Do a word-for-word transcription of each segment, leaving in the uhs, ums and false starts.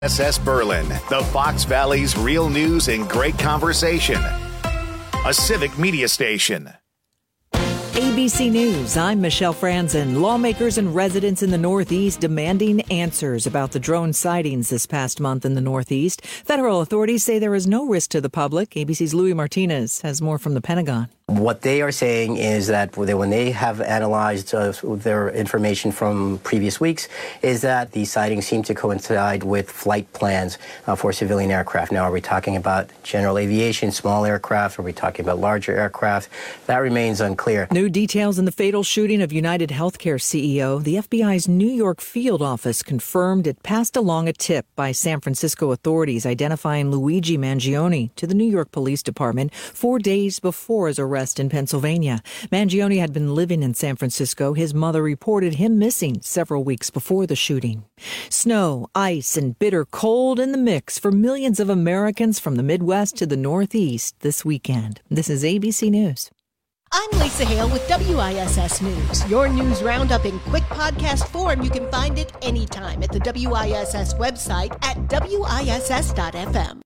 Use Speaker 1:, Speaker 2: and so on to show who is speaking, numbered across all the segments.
Speaker 1: S S Berlin, the Fox Valley's real news and great conversation. A civic media station.
Speaker 2: A B C News, I'm Michelle Franzen. Lawmakers and residents in the Northeast demanding answers about the drone sightings this past month in the Northeast. Federal authorities say there is no risk to the public. A B C's Louis Martinez has more from the Pentagon.
Speaker 3: What they are saying is that when they have analyzed uh, their information from previous weeks, is that the sightings seem to coincide with flight plans uh, for civilian aircraft. Now, are we talking about general aviation, small aircraft? Are we talking about larger aircraft? That remains unclear.
Speaker 2: New details in the fatal shooting of United Healthcare C E O. The F B I's New York field office confirmed it passed along a tip by San Francisco authorities identifying Luigi Mangione to the New York Police Department four days before his arrest in Pennsylvania. Mangione had been living in San Francisco. His mother reported him missing several weeks before the shooting. Snow, ice, and bitter cold in the mix for millions of Americans from the Midwest to the Northeast this weekend. This is A B C News.
Speaker 4: I'm Lisa Hale with W I S S News. Your news roundup in quick podcast form. You can find it anytime at the W I S S website at W I S S dot F M.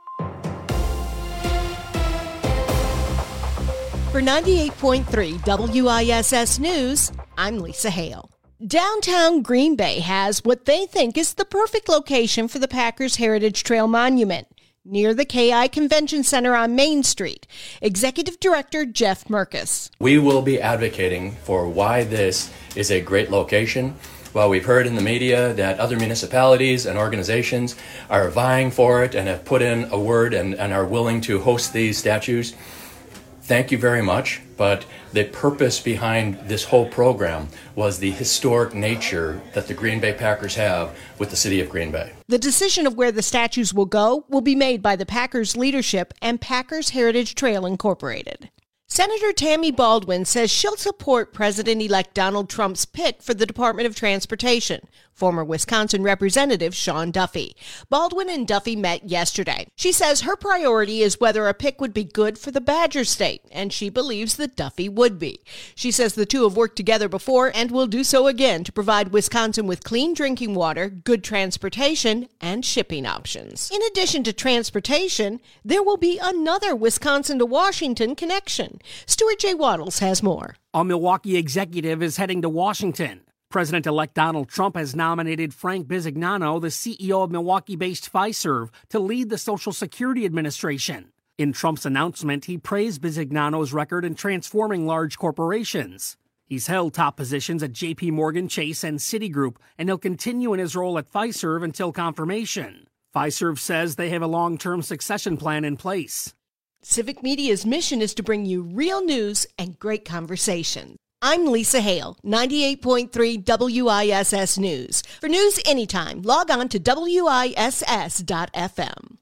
Speaker 4: For ninety-eight point three W I S S News, I'm Lisa Hale. Downtown Green Bay has what they think is the perfect location for the Packers Heritage Trail Monument, near the K I Convention Center on Main Street. Executive Director Jeff Merkus.
Speaker 5: We will be advocating for why this is a great location. While we've heard in the media that other municipalities and organizations are vying for it and have put in a word and, and are willing to host these statues, thank you very much, but the purpose behind this whole program was the historic nature that the Green Bay Packers have with the city of Green Bay.
Speaker 4: The decision of where the statues will go will be made by the Packers leadership and Packers Heritage Trail Incorporated. Senator Tammy Baldwin says she'll support President-elect Donald Trump's pick for the Department of Transportation, former Wisconsin Representative Sean Duffy. Baldwin and Duffy met yesterday. She says her priority is whether a pick would be good for the Badger State, and she believes that Duffy would be. She says the two have worked together before and will do so again to provide Wisconsin with clean drinking water, good transportation, and shipping options. In addition to transportation, there will be another Wisconsin to Washington connection. Stuart J. Waddles has more.
Speaker 6: A Milwaukee executive is heading to Washington. President-elect Donald Trump has nominated Frank Bisignano, the C E O of Milwaukee-based Fiserv, to lead the Social Security Administration. In Trump's announcement, he praised Bisignano's record in transforming large corporations. He's held top positions at J P Morgan Chase and Citigroup, and he'll continue in his role at Fiserv until confirmation. Fiserv says they have a long-term succession plan in place.
Speaker 4: Civic Media's mission is to bring you real news and great conversation. I'm Lisa Hale, ninety-eight point three W I S S News. For news anytime, log on to W I S S dot F M.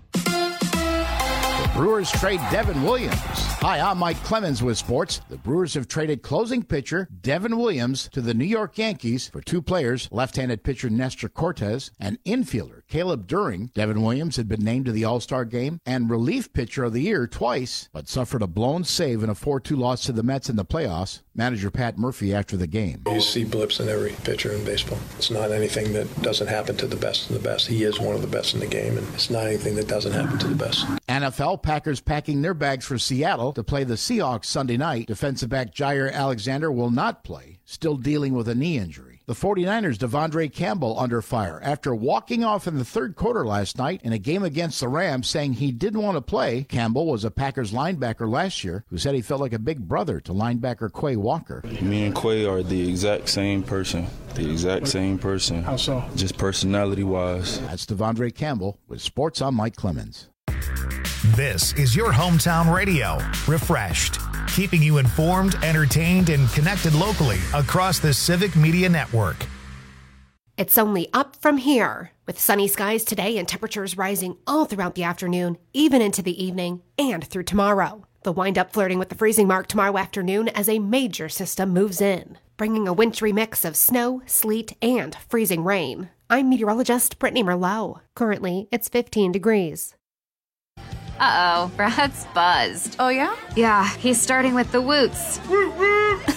Speaker 7: Brewers trade Devin Williams. Hi, I'm Mike Clemens with sports. The Brewers have traded closing pitcher Devin Williams to the New York Yankees for two players, left-handed pitcher Nestor Cortez and infielder Caleb During. Devin Williams had been named to the All-Star game and relief pitcher of the year twice, but suffered a blown save in a four two loss to the Mets in the playoffs. Manager Pat Murphy after the game.
Speaker 8: You see blips in every pitcher in baseball. It's not anything that doesn't happen to the best of the best. He is one of the best in the game, and it's not anything that doesn't happen to the best.
Speaker 7: N F L Packers packing their bags for Seattle to play the Seahawks Sunday night. Defensive back Jair Alexander will not play, still dealing with a knee injury. The 49ers' Devondre Campbell under fire after walking off in the third quarter last night in a game against the Rams, saying he didn't want to play. Campbell was a Packers linebacker last year who said he felt like a big brother to linebacker Quay Walker.
Speaker 9: Me and Quay are the exact same person. The exact same person.
Speaker 10: How so?
Speaker 9: Just personality-wise.
Speaker 7: That's Devondre Campbell with Sports. I'm Mike Clemens.
Speaker 1: This is your hometown radio, Refreshed, keeping you informed, entertained, and connected locally across the Civic Media Network.
Speaker 11: It's only up from here, with sunny skies today and temperatures rising all throughout the afternoon, even into the evening, and through tomorrow. They'll wind up flirting with the freezing mark tomorrow afternoon as a major system moves in, bringing a wintry mix of snow, sleet, and freezing rain. I'm meteorologist Brittany Merlot. Currently, it's fifteen degrees.
Speaker 12: Uh-oh, Brad's buzzed.
Speaker 13: Oh, yeah?
Speaker 12: Yeah, he's starting with the woots.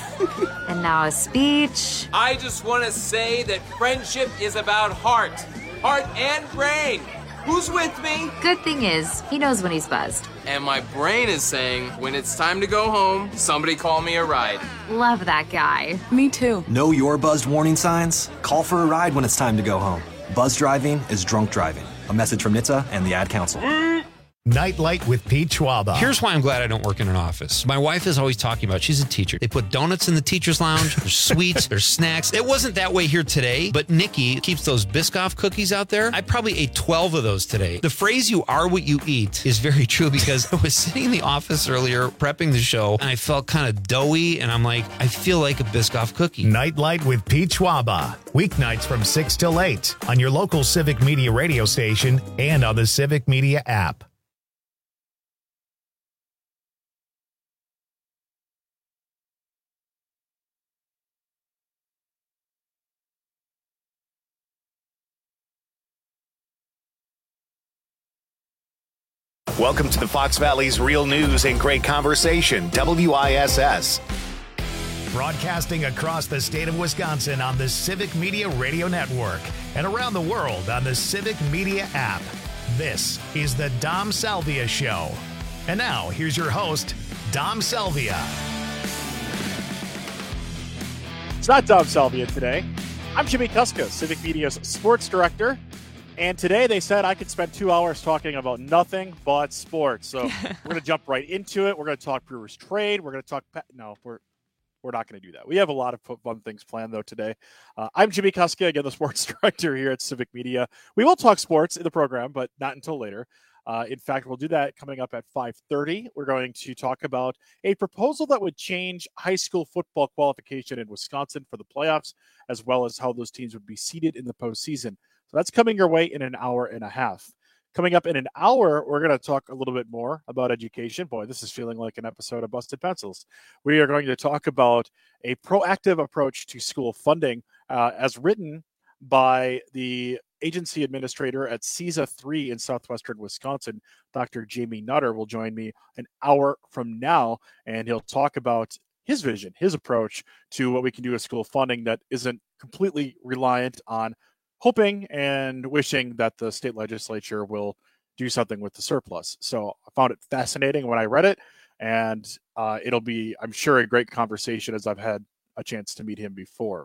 Speaker 12: And now a speech.
Speaker 14: I just want to say that friendship is about heart.
Speaker 10: heart, and brain. Who's with me?
Speaker 12: Good thing is, he knows when he's buzzed.
Speaker 10: And my brain is saying, when it's time to go home, somebody call me a ride.
Speaker 12: Love that guy.
Speaker 13: Me too.
Speaker 14: Know your buzzed warning signs? Call for a ride when it's time to go home. Buzz driving is drunk driving. A message from N H T S A and the Ad Council.
Speaker 1: Nightlight with Pete Schwaba.
Speaker 15: Here's why I'm glad I don't work in an office. My wife is always talking about, she's a teacher. They put donuts in the teacher's lounge. There's sweets. There's snacks. It wasn't that way here today, but Nikki keeps those Biscoff cookies out there. I probably ate twelve of those today. The phrase, you are what you eat, is very true because I was sitting in the office earlier prepping the show and I felt kind of doughy and I'm like, I feel like a Biscoff cookie.
Speaker 1: Nightlight with Pete Schwaba. Weeknights from six till eight on your local Civic Media radio station and on the Civic Media app. Welcome to the Fox Valley's Real News and Great Conversation, W I S S. Broadcasting across the state of Wisconsin on the Civic Media Radio Network and around the world on the Civic Media app. This is the Dom Salvia Show. And now, here's your host, Dom Salvia.
Speaker 16: It's not Dom Salvia today. I'm Jimmy Kuska, Civic Media's sports director. And today they said I could spend two hours talking about nothing but sports. So we're going to jump right into it. We're going to talk Brewers trade. We're going to talk – no, we're we're not going to do that. We have a lot of fun things planned, though, today. Uh, I'm Jimmy Kuska, again, the sports director here at Civic Media. We will talk sports in the program, but not until later. Uh, in fact, we'll do that coming up at five thirty. We're going to talk about a proposal that would change high school football qualification in Wisconsin for the playoffs, as well as how those teams would be seeded in the postseason. So that's coming your way in an hour and a half. Coming up in an hour, we're going to talk a little bit more about education. Boy, this is feeling like an episode of Busted Pencils. We are going to talk about a proactive approach to school funding uh, as written by the agency administrator at C I S A three in southwestern Wisconsin. Doctor Jamie Nutter will join me an hour from now, and he'll talk about his vision, his approach to what we can do with school funding that isn't completely reliant on hoping and wishing that the state legislature will do something with the surplus. So I found it fascinating when I read it, and uh, it'll be, I'm sure, a great conversation as I've had a chance to meet him before.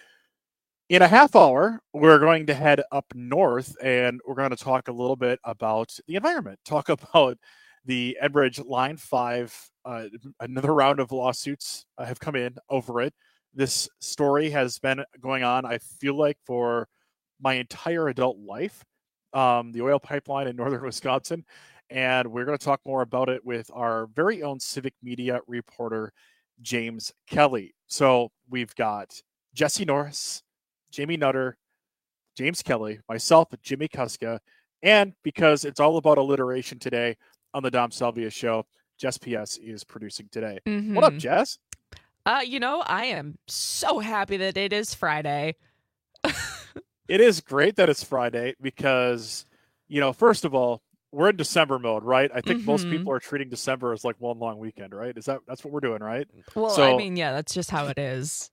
Speaker 16: In a half hour, we're going to head up north, and we're going to talk a little bit about the environment, talk about the Enbridge Line five. Uh, another round of lawsuits uh, have come in over it. This story has been going on, I feel like, for my entire adult life, um, the oil pipeline in northern Wisconsin. And we're going to talk more about it with our very own Civic Media reporter, James Kelly. So we've got Jesse Norris, Jamie Nutter, James Kelly, myself, Jimmy Kuska, and because it's all about alliteration today on the Dom Salvia Show, Jess P S is producing today. Mm-hmm. What up, Jess?
Speaker 17: Uh, you know, I am so happy that it is Friday.
Speaker 16: It is great that it's Friday because, you know, first of all, we're in December mode, right? I think mm-hmm. most people are treating December as like one long weekend, right? Is that that's what we're doing, right?
Speaker 17: Well, so, I mean, yeah, that's just how it is.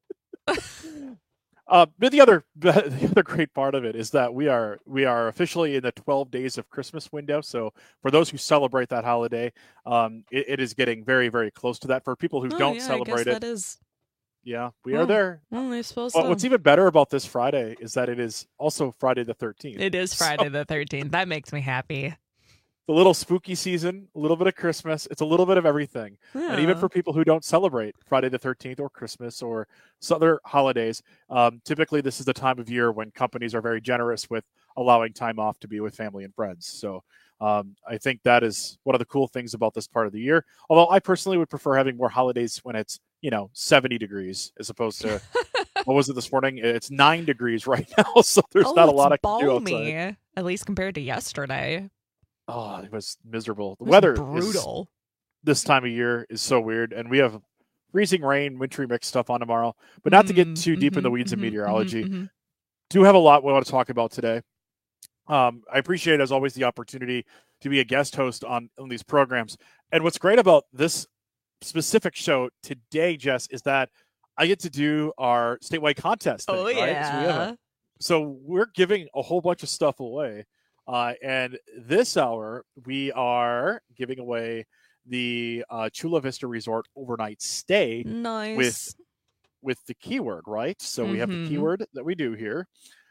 Speaker 16: uh, but the other the other great part of it is that we are we are officially in the twelve days of Christmas window. So for those who celebrate that holiday, um, it, it is getting very very close to that. For people who
Speaker 17: oh,
Speaker 16: don't
Speaker 17: yeah,
Speaker 16: celebrate
Speaker 17: I guess
Speaker 16: it,
Speaker 17: that is.
Speaker 16: Yeah, we
Speaker 17: well,
Speaker 16: are there.
Speaker 17: Well, I suppose
Speaker 16: but
Speaker 17: so.
Speaker 16: What's even better about this Friday is that it is also Friday the thirteenth.
Speaker 17: It is Friday
Speaker 16: so,
Speaker 17: the thirteenth. That makes me happy.
Speaker 16: The little spooky season, a little bit of Christmas. It's a little bit of everything. Yeah. And even for people who don't celebrate Friday the thirteenth or Christmas or some other holidays, um, typically this is the time of year when companies are very generous with allowing time off to be with family and friends. So um, I think that is one of the cool things about this part of the year. Although I personally would prefer having more holidays when it's, you know, seventy degrees as opposed to, what was it this morning? It's nine degrees right now. So there's
Speaker 17: oh,
Speaker 16: not a lot I can
Speaker 17: balmy,
Speaker 16: do outside.
Speaker 17: At least compared to yesterday.
Speaker 16: Oh, it was miserable. The
Speaker 17: was
Speaker 16: weather
Speaker 17: brutal.
Speaker 16: Is, this time of year is so weird. And we have freezing rain, wintry mixed stuff on tomorrow. But not mm-hmm, to get too deep mm-hmm, in the weeds mm-hmm, of meteorology. Mm-hmm, mm-hmm. Do have a lot we want to talk about today. Um, I appreciate, as always, the opportunity to be a guest host on, on these programs. And what's great about this specific show today, Jess, is that I get to do our statewide contest thing,
Speaker 17: oh,
Speaker 16: right?
Speaker 17: yeah.
Speaker 16: So we have a so we're giving a whole bunch of stuff away. Uh, and this hour, we are giving away the uh, Chula Vista Resort overnight stay.
Speaker 17: Nice.
Speaker 16: with with the keyword, right? So we have
Speaker 17: Mhm.
Speaker 16: the keyword that we do here.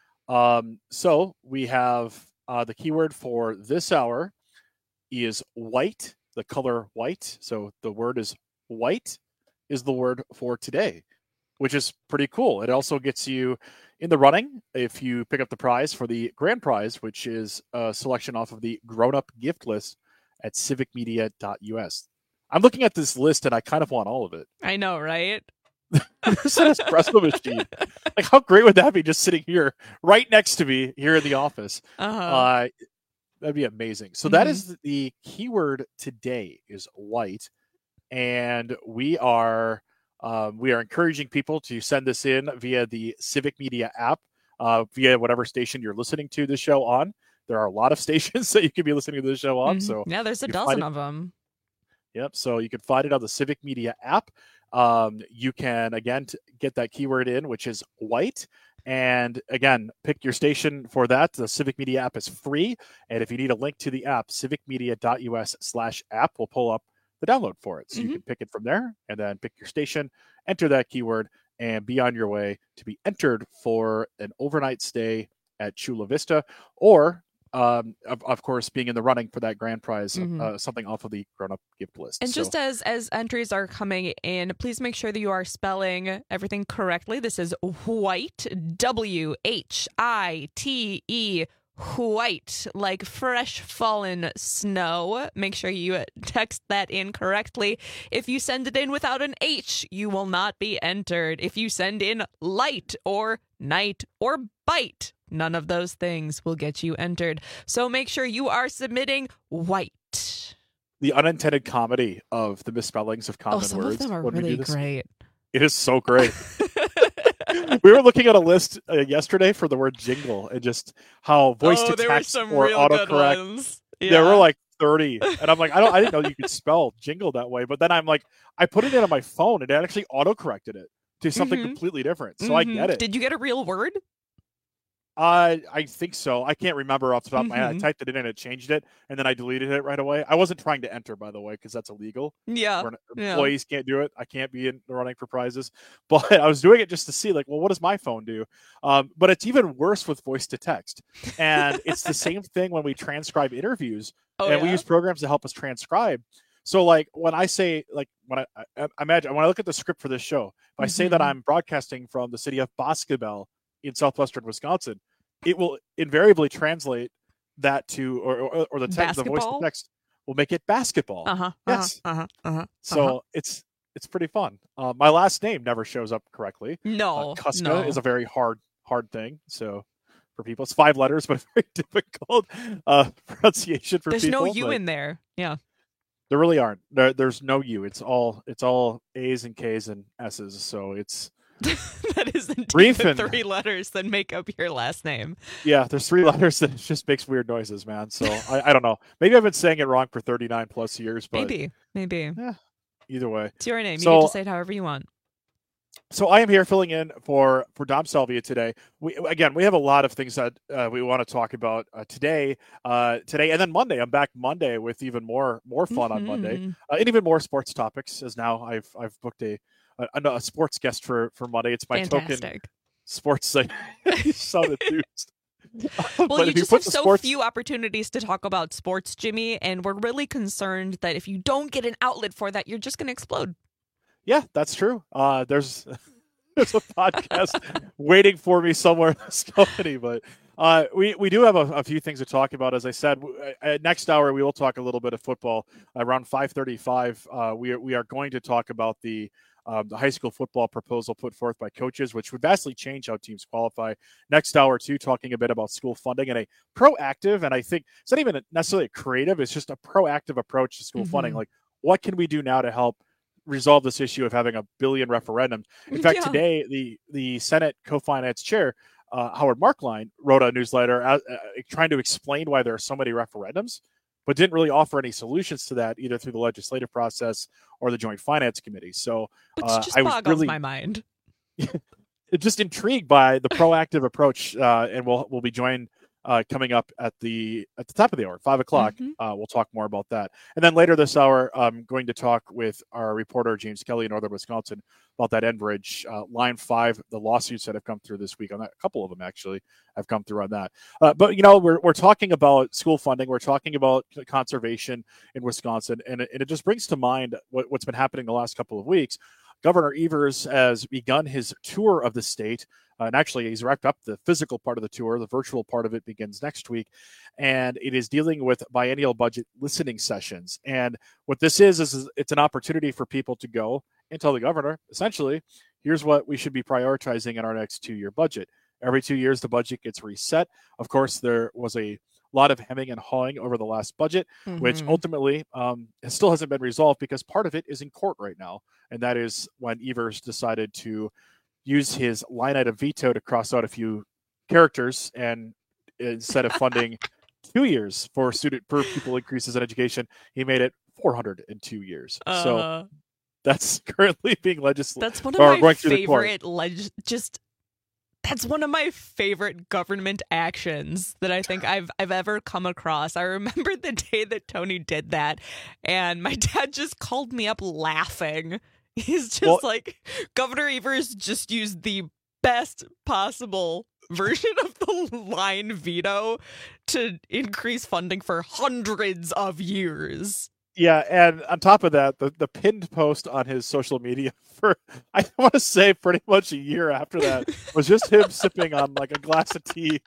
Speaker 16: Um, so we have uh, the keyword for this hour is white, the color white. So the word is white is the word for today, which is pretty cool. It also gets you in the running if you pick up the prize for the grand prize, which is a selection off of the grown-up gift list at civic media dot U S. I'm looking at this list and I kind of want all of it.
Speaker 17: I know, right?
Speaker 16: There's an espresso machine. Like, how great would that be, just sitting here right next to me here in the office?
Speaker 17: Uh-huh.
Speaker 16: Uh, that'd be amazing. So
Speaker 17: Mhm.
Speaker 16: that is the keyword today is white. And we are um, we are encouraging people to send this in via the Civic Media app, uh, via whatever station you're listening to the show on. There are a lot of stations that you could be listening to the show on.
Speaker 17: Mhm.
Speaker 16: So
Speaker 17: yeah, there's a
Speaker 16: you find
Speaker 17: dozen
Speaker 16: it-
Speaker 17: of them.
Speaker 16: Yep. So you can find it on the Civic Media app. Um, you can, again, t- get that keyword in, which is white. And again, pick your station for that. The Civic Media app is free. And if you need a link to the app, civic media dot U S slash app will pull up the download for it. So you
Speaker 17: Mhm.
Speaker 16: can pick it from there and then pick your station, enter that keyword, and be on your way to be entered for an overnight stay at Chula Vista, or um, of, of course, being in the running for that grand prize,
Speaker 17: Mhm.
Speaker 16: uh, something off of the grown-up gift list.
Speaker 17: And
Speaker 16: So-
Speaker 17: just as as entries are coming in, please make sure that you are spelling everything correctly. This is white, W H I T E, white, like fresh fallen snow. Make sure you text that in correctly. If you send it in without an H, you will not be entered. If you send in light or night or bite, none of those things will get you entered. So make sure you are submitting white.
Speaker 16: the unintended comedy of the misspellings of common
Speaker 17: Oh, some
Speaker 16: words.
Speaker 17: of them are
Speaker 16: when we do
Speaker 17: really
Speaker 16: this.
Speaker 17: great.
Speaker 16: It is so great. We were looking at a list uh, yesterday for the word jingle and just how voice
Speaker 17: Oh,
Speaker 16: to
Speaker 17: there were
Speaker 16: text
Speaker 17: some
Speaker 16: or
Speaker 17: real good
Speaker 16: autocorrect.
Speaker 17: ones.
Speaker 16: There
Speaker 17: Yeah.
Speaker 16: were like thirty, and I'm like, I don't, I didn't know you could spell jingle that way. But then I'm like, I put it in on my phone, and it actually autocorrected it to something
Speaker 17: Mhm.
Speaker 16: completely different. So I
Speaker 17: Mhm.
Speaker 16: get it.
Speaker 17: Did you get a real word?
Speaker 16: Uh, I think so. I can't remember off the top of my head. I
Speaker 17: Mhm.
Speaker 16: typed it in and it changed it, and then I deleted it right away. I wasn't trying to enter, by the way, because that's illegal.
Speaker 17: Yeah,
Speaker 16: We're-
Speaker 17: yeah.
Speaker 16: Employees can't do it. I can't be in the running for prizes. But I was doing it just to see, like, well, what does my phone do? Um, but it's even worse with voice to text. And it's the same thing when we transcribe interviews,
Speaker 17: Oh,
Speaker 16: and we
Speaker 17: yeah?
Speaker 16: use programs to help us transcribe. So, like, when I say, like, when I, I, I imagine, when I look at the script for this show, if I say that
Speaker 17: Mhm.
Speaker 16: I'm broadcasting from the city of Boscobel in southwestern Wisconsin, it will invariably translate that to, or or, or the text, the voice to
Speaker 17: Basketball?
Speaker 16: text will make it basketball.
Speaker 17: Uh-huh.
Speaker 16: Yes.
Speaker 17: Uh-huh. Uh-huh.
Speaker 16: So
Speaker 17: uh-huh.
Speaker 16: it's it's pretty fun. Uh, my last name never shows up correctly.
Speaker 17: No,
Speaker 16: uh, Kuska
Speaker 17: no.
Speaker 16: is a very hard hard thing. So for people, it's five letters, but very difficult uh, pronunciation for
Speaker 17: There's
Speaker 16: people.
Speaker 17: no U
Speaker 16: but
Speaker 17: in there. Yeah.
Speaker 16: There really aren't. There, there's no U. It's all it's all A's and K's and S's. So it's
Speaker 17: That is indeed
Speaker 16: Brief
Speaker 17: the
Speaker 16: and-
Speaker 17: three letters that make up your last name.
Speaker 16: yeah. There's three letters that just makes weird noises, man. So I, I don't know. Maybe I've been saying it wrong for thirty-nine plus years, but
Speaker 17: Maybe. Maybe.
Speaker 16: either way,
Speaker 17: It's your name.
Speaker 16: So-
Speaker 17: you get to say it however you want.
Speaker 16: So I am here filling in for for Dom Salvia today. We again we have a lot of things that uh, we want to talk about uh, today, uh, today and then Monday. I'm back Monday with even more more fun on Monday
Speaker 17: Mhm.
Speaker 16: uh, and even more sports topics. As now I've I've booked a a, a sports guest for for Monday. It's my token
Speaker 17: Fantastic.
Speaker 16: sports site. You sound enthused.
Speaker 17: Well,
Speaker 16: But
Speaker 17: you
Speaker 16: if
Speaker 17: just
Speaker 16: put
Speaker 17: have
Speaker 16: the
Speaker 17: so
Speaker 16: sports-
Speaker 17: few opportunities to talk about sports, Jimmy, and we're really concerned that if you don't get an outlet for that, you're just going to explode.
Speaker 16: Yeah, that's true. Uh, there's there's a podcast waiting for me somewhere in this company, but uh, we we do have a, a few things to talk about. As I said, w- uh, next hour we will talk a little bit of football. Around five thirty-five, uh, we are, we are going to talk about the um, the high school football proposal put forth by coaches, which would vastly change how teams qualify. Next hour, too, talking a bit about school funding and a proactive, and I think it's not even necessarily a creative, it's just a proactive approach to school
Speaker 17: Mhm.
Speaker 16: funding. Like, what can we do now to help resolve this issue of having a billion referendums? In fact,
Speaker 17: Yeah.
Speaker 16: today, the, the Senate co-finance chair, uh, Howard Markline, wrote a newsletter uh, uh, trying to explain why there are so many referendums, but didn't really offer any solutions to that either through the legislative process or the Joint Finance Committee. So
Speaker 17: Which
Speaker 16: uh,
Speaker 17: just
Speaker 16: I was
Speaker 17: boggles
Speaker 16: really,
Speaker 17: my mind.
Speaker 16: just intrigued by the proactive approach, uh, and we'll we'll be joined uh, coming up at the at the top of the hour, five o'clock. Mm-hmm. Uh, we'll talk more about that, and then later this hour, I'm going to talk with our reporter James Kelly in Northern Wisconsin about that Enbridge uh, Line Five, the lawsuits that have come through this week on that. A couple of them actually have come through on that. Uh, but you know, we're we're talking about school funding, we're talking about conservation in Wisconsin, and it, and it just brings to mind what, what's been happening the last couple of weeks. Governor Evers has begun his tour of the state, uh, and actually he's wrapped up the physical part of the tour. The virtual part of it begins next week, and it is dealing with biennial budget listening sessions. And what this is, is it's an opportunity for people to go and tell the governor, essentially, here's what we should be prioritizing in our next two-year budget. Every two years, the budget gets reset. Of course, there was a lot of hemming and hawing over the last budget, mm-hmm. which ultimately um, still hasn't been resolved because part of it is in court right now. And that is when Evers decided to use his line item veto to cross out a few characters. And instead of funding two years for student per pupil increases in education, he made it four hundred two years. Uh, so that's currently being legislated.
Speaker 17: That's one of my favorite leg- just That's one of my favorite government actions that I think I've I've ever come across. I remember the day that Tony did that, and my dad just called me up laughing. He's just well, like, Governor Evers just used the best possible version of the line veto to increase funding for hundreds of years.
Speaker 16: Yeah, and on top of that, the, the pinned post on his social media for, I want to say pretty much a year after that, was just him sipping on like a glass of tea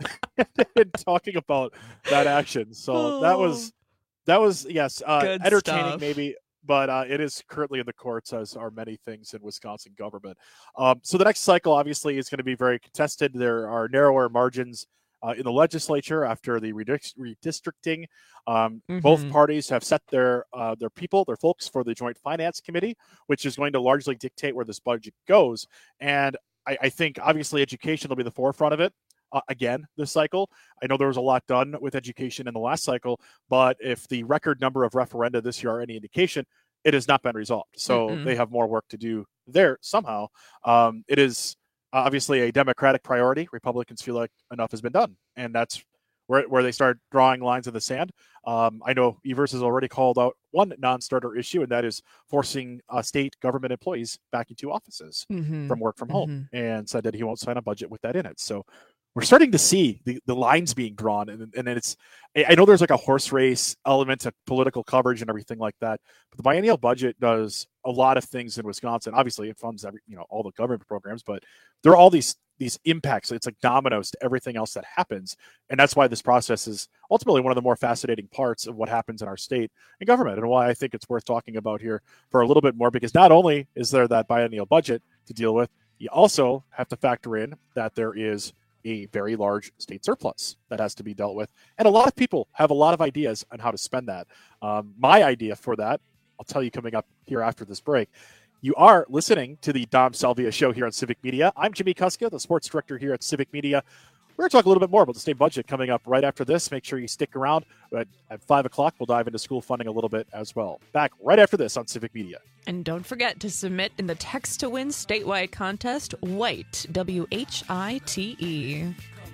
Speaker 16: and talking about that action. So oh, that was, that was yes, uh, entertaining stuff. Maybe, but uh, it is currently in the courts, as are many things in Wisconsin government. Um, so the next cycle, obviously, is going to be very contested. There are narrower margins Uh, in the legislature after the redistricting. Um, mm-hmm. Both parties have set their uh, their people, their folks for the Joint Finance Committee, which is going to largely dictate where this budget goes. And I, I think, obviously, education will be the forefront of it. Uh, again, this cycle. I know there was a lot done with education in the last cycle, but if the record number of referenda this year are any indication, it has not been resolved. So mm-hmm. they have more work to do there somehow. Um, it is obviously a Democratic priority. Republicans feel like enough has been done, and that's where where they start drawing lines in the sand. Um, I know Evers has already called out one non-starter issue, and that is forcing uh, state government employees back into offices mm-hmm. from work from home, mm-hmm. and said that he won't sign a budget with that in it. So we're starting to see the, the lines being drawn, and and it's I know there's like a horse race element to political coverage and everything like that, but the biennial budget does a lot of things in Wisconsin. Obviously, it funds every you know all the government programs, but there are all these these impacts. It's like dominoes to everything else that happens, and that's why this process is ultimately one of the more fascinating parts of what happens in our state and government, and why I think it's worth talking about here for a little bit more. Because not only is there that biennial budget to deal with, you also have to factor in that there is a very large state surplus that has to be dealt with. And a lot of people have a lot of ideas on how to spend that. Um, my idea for that, I'll tell you coming up here after this break. You are listening to the Dom Salvia Show here on Civic Media. I'm Jimmy Kuska, the sports director here at Civic Media. We're going to talk a little bit more about the state budget coming up right after this. Make sure you stick around. At, at five o'clock, we'll dive into school funding a little bit as well. Back right after this on Civic Media.
Speaker 17: And don't forget to submit in the Text to Win statewide contest, WHITE, W H I T E.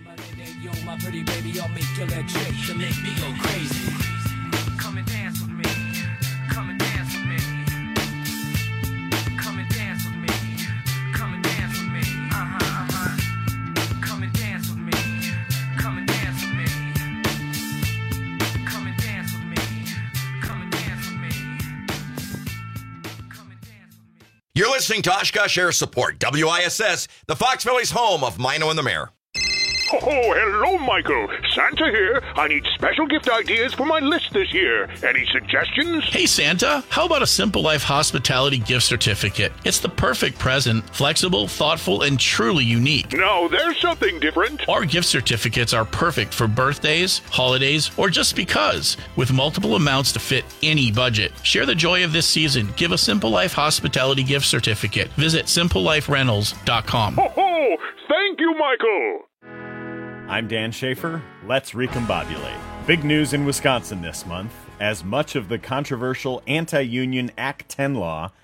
Speaker 17: You're my pretty baby, I'll make your legs shake to make me go crazy. Come and dance with me. Come and dance with me. Come and dance with me. Come and dance with me. Uh-huh, uh-huh. Come and dance with me. Come and dance with me. Come and dance with me. Come and dance with me. Come and dance with me.
Speaker 13: You're listening to Oshkosh Air Support, W I S S, the Fox Valley's home of Mino and the Mayor.
Speaker 18: Oh, hello, Michael. Santa here. I need special gift ideas for my list this year. Any suggestions?
Speaker 19: Hey, Santa. How about a Simple Life Hospitality gift certificate? It's the perfect present. Flexible, thoughtful, and truly unique.
Speaker 18: No, there's something different.
Speaker 19: Our gift certificates are perfect for birthdays, holidays, or just because, with multiple amounts to fit any budget. Share the joy of this season. Give a Simple Life Hospitality gift certificate. Visit simple life rentals dot com.
Speaker 18: Ho, ho! Thank you, Michael.
Speaker 20: I'm Dan Schaefer. Let's recombobulate. Big news in Wisconsin this month, as much of the controversial anti-union Act ten law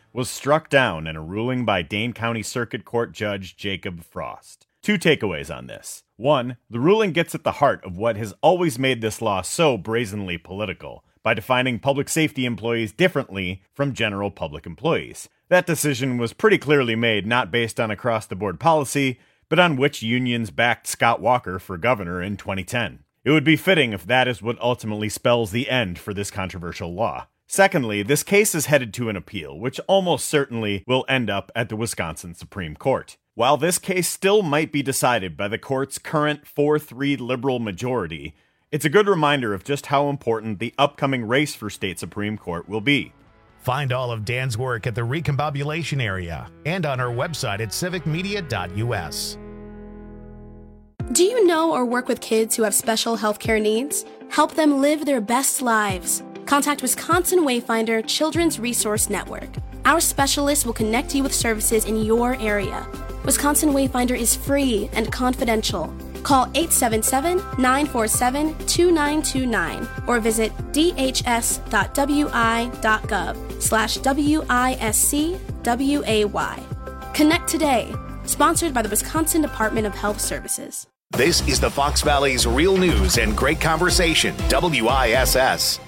Speaker 20: was struck down in a ruling by Dane County Circuit Court Judge Jacob Frost. Two takeaways on this. One, the ruling gets at the heart of what has always made this law so brazenly political, by defining public safety employees differently from general public employees. That decision was pretty clearly made not based on across-the-board policy, but on which unions backed Scott Walker for governor in twenty ten. It would be fitting if that is what ultimately spells the end for this controversial law. Secondly, this case is headed to an appeal, which almost certainly will end up at the Wisconsin Supreme Court. While this case still might be decided by the court's current four three liberal majority, it's a good reminder of just how important the upcoming race for state Supreme Court will be.
Speaker 1: Find all of Dan's work at the Recombobulation area and on our website at civic media dot u s.
Speaker 21: Do you know or work with kids who have special healthcare needs? Help them live their best lives. Contact Wisconsin Wayfinder Children's Resource Network. Our specialists will connect you with services in your area. Wisconsin Wayfinder is free and confidential. Call eight seven seven, nine four seven, two nine two nine or visit d h s dot w i dot gov slash W I S C W A Y. Connect today. Sponsored by the Wisconsin Department of Health Services.
Speaker 1: This is the Fox Valley's Real News and Great Conversation, W I S S.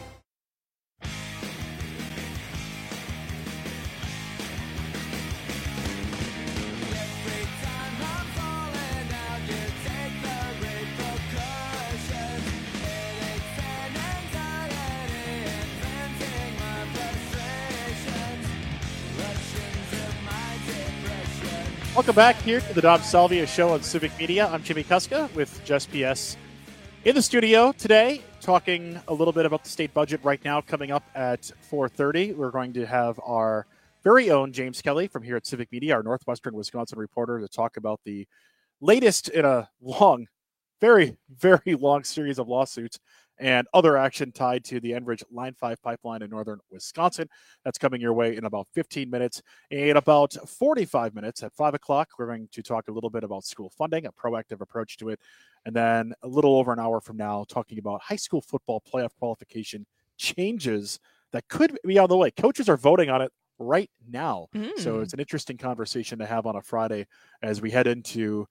Speaker 16: Welcome back here to the Dom Salvia Show on Civic Media. I'm Jimmy Kuska with Just P S in the studio today, talking a little bit about the state budget right now. Coming up at four thirty, we're going to have our very own James Kelly from here at Civic Media, our Northwestern Wisconsin reporter, to talk about the latest in a long, very, very long series of lawsuits and other action tied to the Enbridge Line five pipeline in northern Wisconsin. That's coming your way in about fifteen minutes. In about forty-five minutes at five o'clock, we're going to talk a little bit about school funding, a proactive approach to it. And then a little over an hour from now, talking about high school football playoff qualification changes that could be on the way. Coaches are voting on it right now. Mm. So it's an interesting conversation to have on a Friday as we head into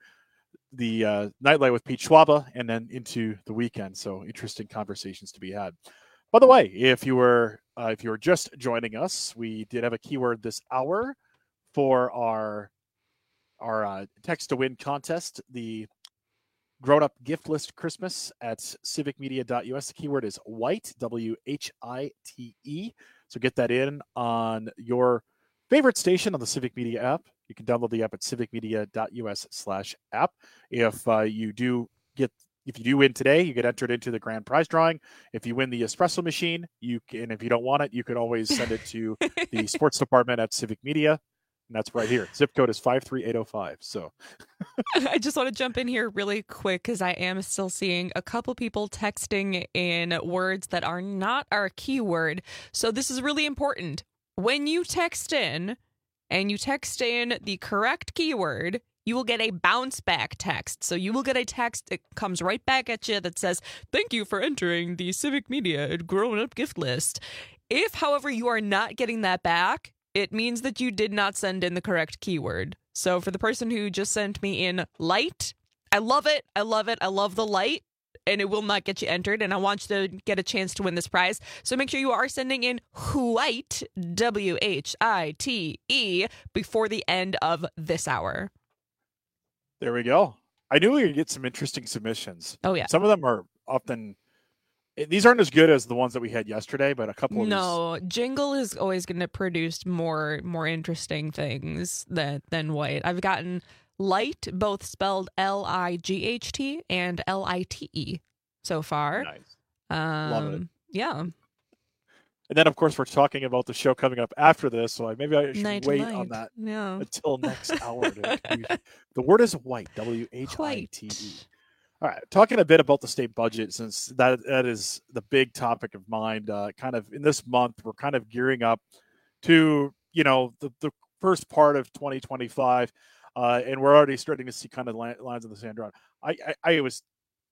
Speaker 16: the uh, nightlight with Pete Schwaba and then into the weekend. So interesting conversations to be had. By the way, if you were uh, if you were just joining us, we did have a keyword this hour for our our uh, text to win contest, the Grown Up Gift List Christmas at civic media dot u s. The keyword is white, W H I T E. So get that in on your favorite station on the Civic Media app. You can download the app at civic media dot u s slash app. If uh, you do get, if you do win today, you get entered into the grand prize drawing. If you win the espresso machine, you can, if you don't want it, you can always send it to the sports department at Civic Media. And that's right here. Zip code is five three eight oh five. So
Speaker 17: I just want to jump in here really quick because I am still seeing a couple people texting in words that are not our keyword. So this is really important. When you text in, and you text in the correct keyword, you will get a bounce back text. So you will get a text that comes right back at you that says, thank you for entering the Civic Media Grown Up Gift List. If, however, you are not getting that back, it means that you did not send in the correct keyword. So for the person who just sent me in light, I love it. I love it. I love the light. And it will not get you entered, and I want you to get a chance to win this prize. So make sure you are sending in white, W H I T E, before the end of this hour.
Speaker 16: There we go. I knew we would get some interesting submissions.
Speaker 17: Oh, yeah.
Speaker 16: Some of them are often, these aren't as good as the ones that we had yesterday, but a couple of
Speaker 17: no,
Speaker 16: these.
Speaker 17: Jingle is always going to produce more more interesting things than, than white. I've gotten light, both spelled L I G H T and L I T E so far.
Speaker 16: Nice.
Speaker 17: Um,
Speaker 16: Love it.
Speaker 17: Yeah.
Speaker 16: And then, of course, we're talking about the show coming up after this, so maybe I should
Speaker 17: Night
Speaker 16: wait
Speaker 17: light.
Speaker 16: on that
Speaker 17: Yeah.
Speaker 16: until next hour. To, the word is white, W H I T E. All right, talking a bit about the state budget, since that that is the big topic of mind. Uh, kind of in this month, we're kind of gearing up to, you know, the, the first part of twenty twenty-five. Uh, and we're already starting to see kind of lines in the sand drawn. I, I, I was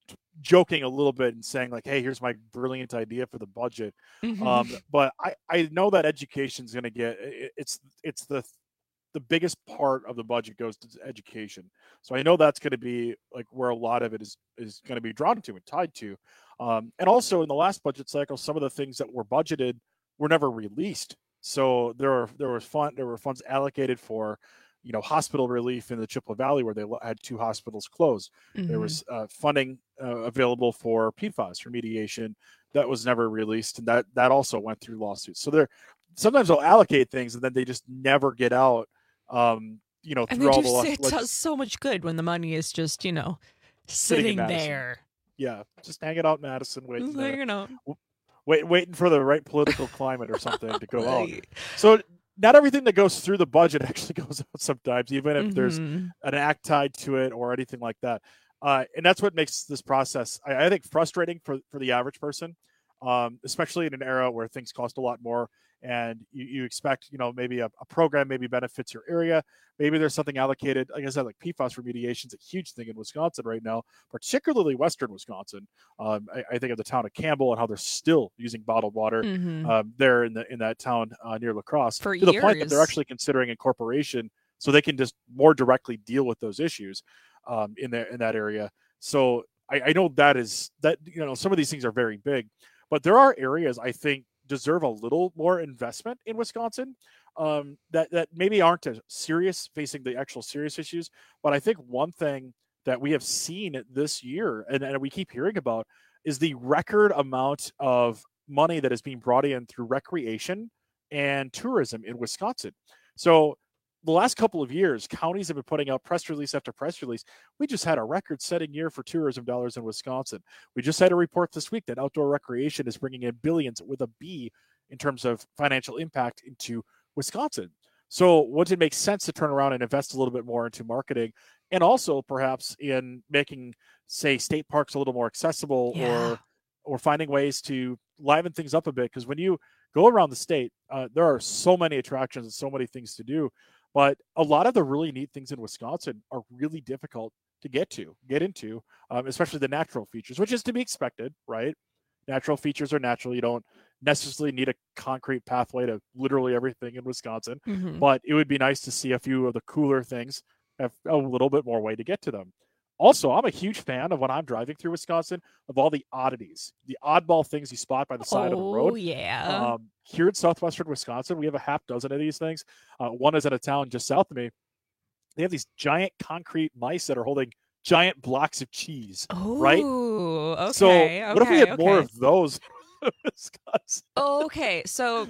Speaker 16: joking a little bit and saying like, hey, here's my brilliant idea for the budget.
Speaker 17: Mhm.
Speaker 16: Um, but I, I know that education is going to get it, it's it's the the biggest part of the budget goes to education. So I know that's going to be like where a lot of it is is going to be drawn to and tied to. Um, and also in the last budget cycle, some of the things that were budgeted were never released. So there were there was fund there were funds allocated for, you know, hospital relief in the Chippewa Valley where they had two hospitals closed.
Speaker 17: Mm-hmm.
Speaker 16: There was uh, funding uh, available for P FAS remediation that was never released, and that that also went through lawsuits. So there sometimes they'll allocate things and then they just never get out. Um, you know,
Speaker 17: And
Speaker 16: through
Speaker 17: they
Speaker 16: all
Speaker 17: do,
Speaker 16: the
Speaker 17: it
Speaker 16: leg-
Speaker 17: does so much good when the money is just, you know,
Speaker 16: Sitting in
Speaker 17: sitting
Speaker 16: Madison.
Speaker 17: there.
Speaker 16: Yeah, just hanging out in Madison, waiting,
Speaker 17: Just
Speaker 16: to-
Speaker 17: hanging out.
Speaker 16: wait, waiting for the right political climate or something to go out.
Speaker 17: Right.
Speaker 16: So not everything that goes through the budget actually goes out sometimes, even if there's
Speaker 17: Mhm.
Speaker 16: an act tied to it or anything like that. Uh, and that's what makes this process, I, I think, frustrating for, for the average person, um, especially in an era where things cost a lot more. And you, you expect, you know, maybe a, a program maybe benefits your area. Maybe there's something allocated. Like I said, like P FAS remediation is a huge thing in Wisconsin right now, particularly Western Wisconsin. Um, I, I think of the town of Campbell and how they're still using bottled water
Speaker 17: Mhm.
Speaker 16: um, there in the in that town uh, near La Crosse
Speaker 17: For
Speaker 16: to the point that they're
Speaker 17: years.
Speaker 16: actually considering incorporation so they can just more directly deal with those issues um, in there in that area. So I, I know that is that you know some of these things are very big, but there are areas I think deserve a little more investment in Wisconsin um, that that maybe aren't as serious facing the actual serious issues. But I think one thing that we have seen this year and, and we keep hearing about is the record amount of money that is being brought in through recreation and tourism in Wisconsin. So the last couple of years, counties have been putting out press release after press release. We just had a record-setting year for tourism dollars in Wisconsin. We just had a report this week that outdoor recreation is bringing in billions with a B in terms of financial impact into Wisconsin. So wouldn't it make sense to turn around and invest a little bit more into marketing and also perhaps in making, say, state parks a little more accessible
Speaker 17: Yeah.
Speaker 16: or or finding ways to liven things up a bit? Because when you go around the state, uh, there are so many attractions and so many things to do. But a lot of the really neat things in Wisconsin are really difficult to get to, get into, um, especially the natural features, which is to be expected, right? Natural features are natural. You don't necessarily need a concrete pathway to literally everything in Wisconsin,
Speaker 17: Mhm.
Speaker 16: but it would be nice to see a few of the cooler things have a little bit more way to get to them. Also, I'm a huge fan of when I'm driving through Wisconsin of all the oddities, the oddball things you spot by the side of the
Speaker 17: Oh,
Speaker 16: road.
Speaker 17: yeah.
Speaker 16: Um, here in southwestern Wisconsin, we have a half dozen of these things. Uh, one is in a town just south of me. They have these giant concrete mice that are holding giant blocks of cheese, right?
Speaker 17: Oh, okay.
Speaker 16: So what if we
Speaker 17: okay,
Speaker 16: had more
Speaker 17: okay.
Speaker 16: of those in Wisconsin?
Speaker 17: Okay, so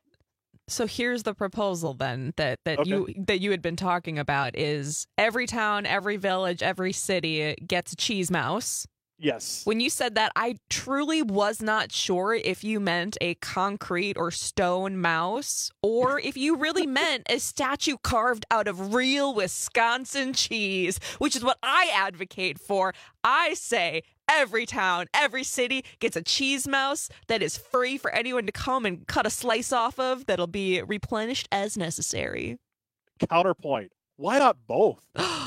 Speaker 17: so here's the proposal then that that
Speaker 16: Okay.
Speaker 17: you that you had been talking about is every town, every village, every city gets a cheese mouse.
Speaker 16: Yes.
Speaker 17: When you said that, I truly was not sure if you meant a concrete or stone mouse or if you really meant a statue carved out of real Wisconsin cheese, which is what I advocate for. I say every town, every city gets a cheese mouse that is free for anyone to come and cut a slice off of that'll be replenished as necessary.
Speaker 16: Counterpoint. Why not both?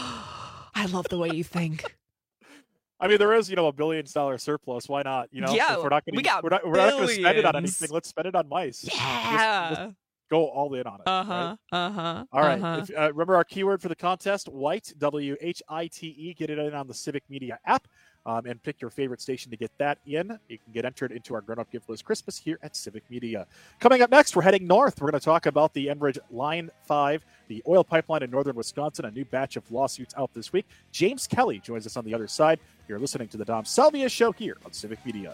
Speaker 17: I love the way you think.
Speaker 16: I mean, there is, you know, a billion dollar surplus. Why not? You know,
Speaker 17: Yeah,
Speaker 16: if we're not going
Speaker 17: we
Speaker 16: to
Speaker 17: got
Speaker 16: we're not, we're not going to spend it on
Speaker 17: billions.
Speaker 16: anything. Let's spend it on mice. Just-
Speaker 17: Yeah.
Speaker 16: just go all in on it.
Speaker 17: Uh huh.
Speaker 16: right?
Speaker 17: Uh huh.
Speaker 16: All right.
Speaker 17: Uh-huh.
Speaker 16: If, uh, remember our keyword for the contest: white, W H I T E. Get it in on the Civic Media app, um, and pick your favorite station to get that in. You can get entered into our grown-up gift list Christmas here at Civic Media. Coming up next, we're heading north. We're going to talk about the Enbridge Line Five, the oil pipeline in northern Wisconsin. A new batch of lawsuits out this week. James Kelly joins us on the other side. You're listening to the Dom Salvia Show here on Civic Media.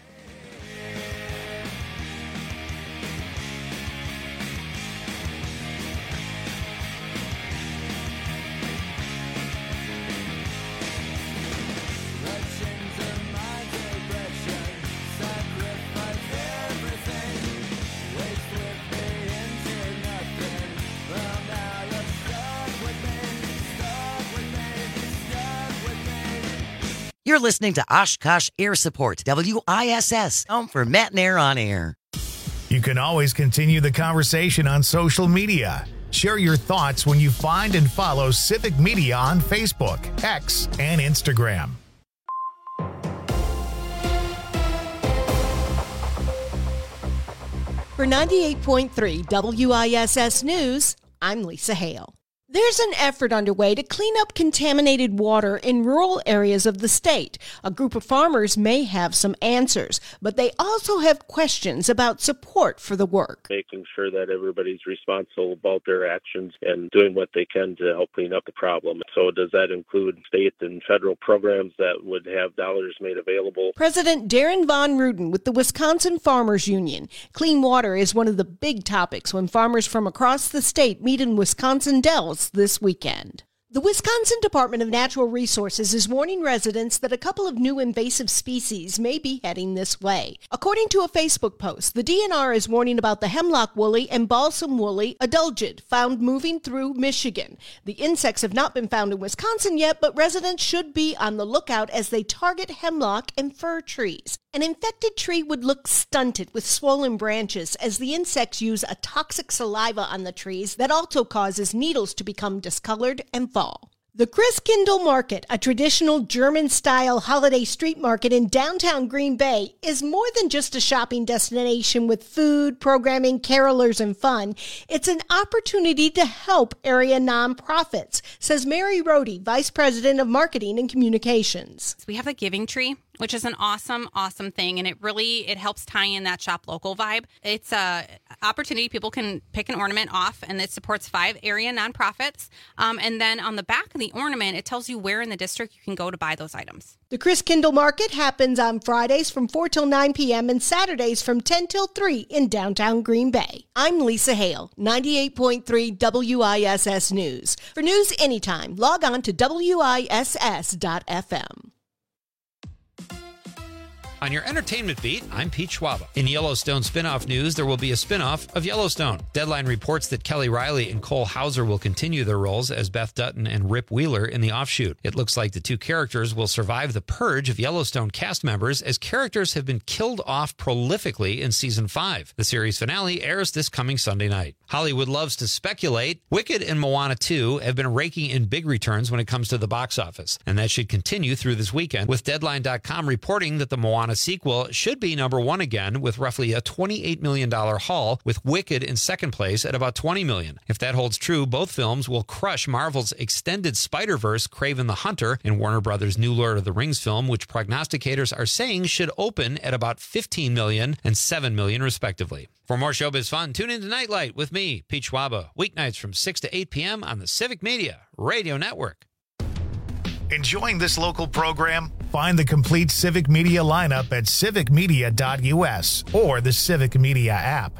Speaker 3: You're listening to Oshkosh Air Support, W I S S, home for Matt and Air on Air.
Speaker 1: You can always continue the conversation on social media. Share your thoughts when you find and follow Civic Media on Facebook, X, and Instagram.
Speaker 4: For ninety-eight point three W I S S News, I'm Lisa Hale. There's an effort underway to clean up contaminated water in rural areas of the state. A group of farmers may have some answers, but they also have questions about support for the work.
Speaker 2: Making sure that everybody's responsible about their actions and doing what they can to help clean up the problem. So does that include state and federal programs that would have dollars made available?
Speaker 4: President Darren Von Ruden with the Wisconsin Farmers Union. Clean water is one of the big topics when farmers from across the state meet in Wisconsin Dells this weekend. The Wisconsin Department of Natural Resources is warning residents that a couple of new invasive species may be heading this way. According to a Facebook post, the D N R is warning about the hemlock woolly and balsam woolly adelgid found moving through Michigan. The insects have not been found in Wisconsin yet, but residents should be on the lookout as they target hemlock and fir trees. An infected tree would look stunted with swollen branches as the insects use a toxic saliva on the trees that also causes needles to become discolored and fall. The Christkindl Market, a traditional German-style holiday street market in downtown Green Bay, is more than just a shopping destination with food, programming, carolers, and fun. It's an opportunity to help area nonprofits, says Mary Rohde, Vice President of Marketing and Communications.
Speaker 22: We have the Giving Tree, which is an awesome, awesome thing, and it really, it helps tie in that shop local vibe. It's a opportunity people can pick an ornament off, and it supports five area nonprofits. Um, and then on the back of the ornament, it tells you where in the district you can go to buy those items.
Speaker 4: The Christkindl Market happens on Fridays from four till nine p.m. and Saturdays from ten till three in downtown Green Bay. I'm Lisa Hale, ninety-eight point three W I S S News. For news anytime, log on to W I S S dot F M.
Speaker 15: On your entertainment beat, I'm Pete Schwaba. In Yellowstone spinoff news, there will be a spinoff of Yellowstone. Deadline reports that Kelly Riley and Cole Hauser will continue their roles as Beth Dutton and Rip Wheeler in the offshoot. It looks like the two characters will survive the purge of Yellowstone cast members as characters have been killed off prolifically in season five. The series finale airs this coming Sunday night. Hollywood loves to speculate. Wicked and Moana two have been raking in big returns when it comes to the box office, and that should continue through this weekend, with Deadline dot com reporting that the Moana sequel should be number one again with roughly a twenty-eight million dollars haul, with Wicked in second place at about twenty million dollars. If that holds true, both films will crush Marvel's extended Spider-Verse Kraven the Hunter and Warner Brothers' new Lord of the Rings film, which prognosticators are saying should open at about fifteen million dollars and seven million dollars respectively. For more showbiz fun, tune into Nightlight with me, Pete Schwaba, weeknights from six to eight p.m. on the Civic Media Radio Network.
Speaker 1: Enjoying this local program? Find the complete Civic Media lineup at civic media dot U S or the Civic Media app.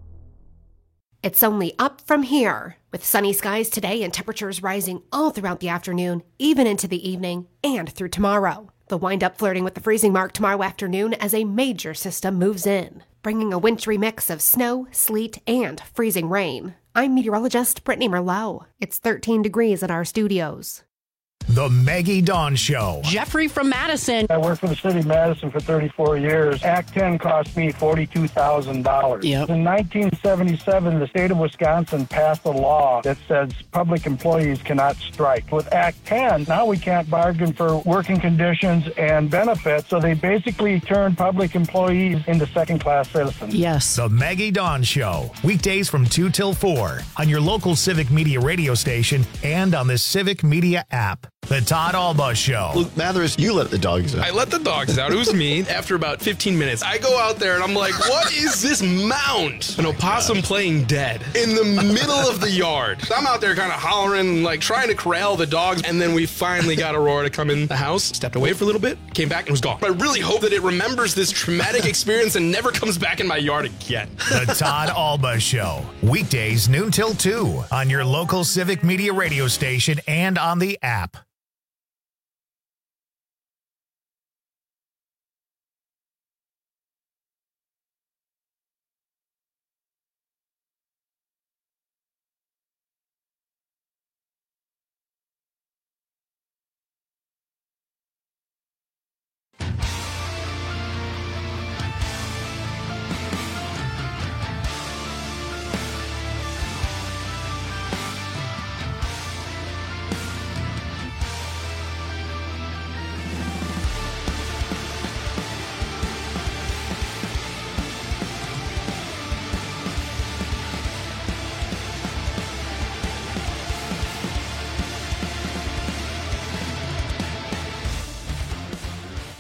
Speaker 11: It's only up from here, with sunny skies today and temperatures rising all throughout the afternoon, even into the evening, and through tomorrow. The wind up flirting with the freezing mark tomorrow afternoon as a major system moves in, bringing a wintry mix of snow, sleet, and freezing rain. I'm meteorologist Brittany Merlot. It's thirteen degrees at our studios.
Speaker 1: The Maggie Dawn Show.
Speaker 23: Jeffrey from Madison.
Speaker 24: I worked for the city of Madison for thirty-four years. Act ten cost me forty-two thousand dollars.
Speaker 23: Yep.
Speaker 24: In nineteen seventy-seven, the state of Wisconsin passed a law that says public employees cannot strike. With Act ten, now we can't bargain for working conditions and benefits, so they basically turned public employees into second-class citizens.
Speaker 23: Yes.
Speaker 1: The Maggie Dawn Show. Weekdays from two till four on your local Civic Media radio station and on the Civic Media app. The Todd Alba Show.
Speaker 25: Luke Mathers, you let the dogs out.
Speaker 26: I let the dogs out. It was me. After about fifteen minutes, I go out there and I'm like, what is this mound? An opossum playing dead in the middle of the yard. I'm out there kind of hollering, like trying to corral the dogs. And then we finally got Aurora to come in the house, stepped away for a little bit, came back and was gone. But I really hope that it remembers this traumatic experience and never comes back in my yard again.
Speaker 1: The Todd Alba Show. Weekdays noon till two on your local Civic Media radio station and on the app.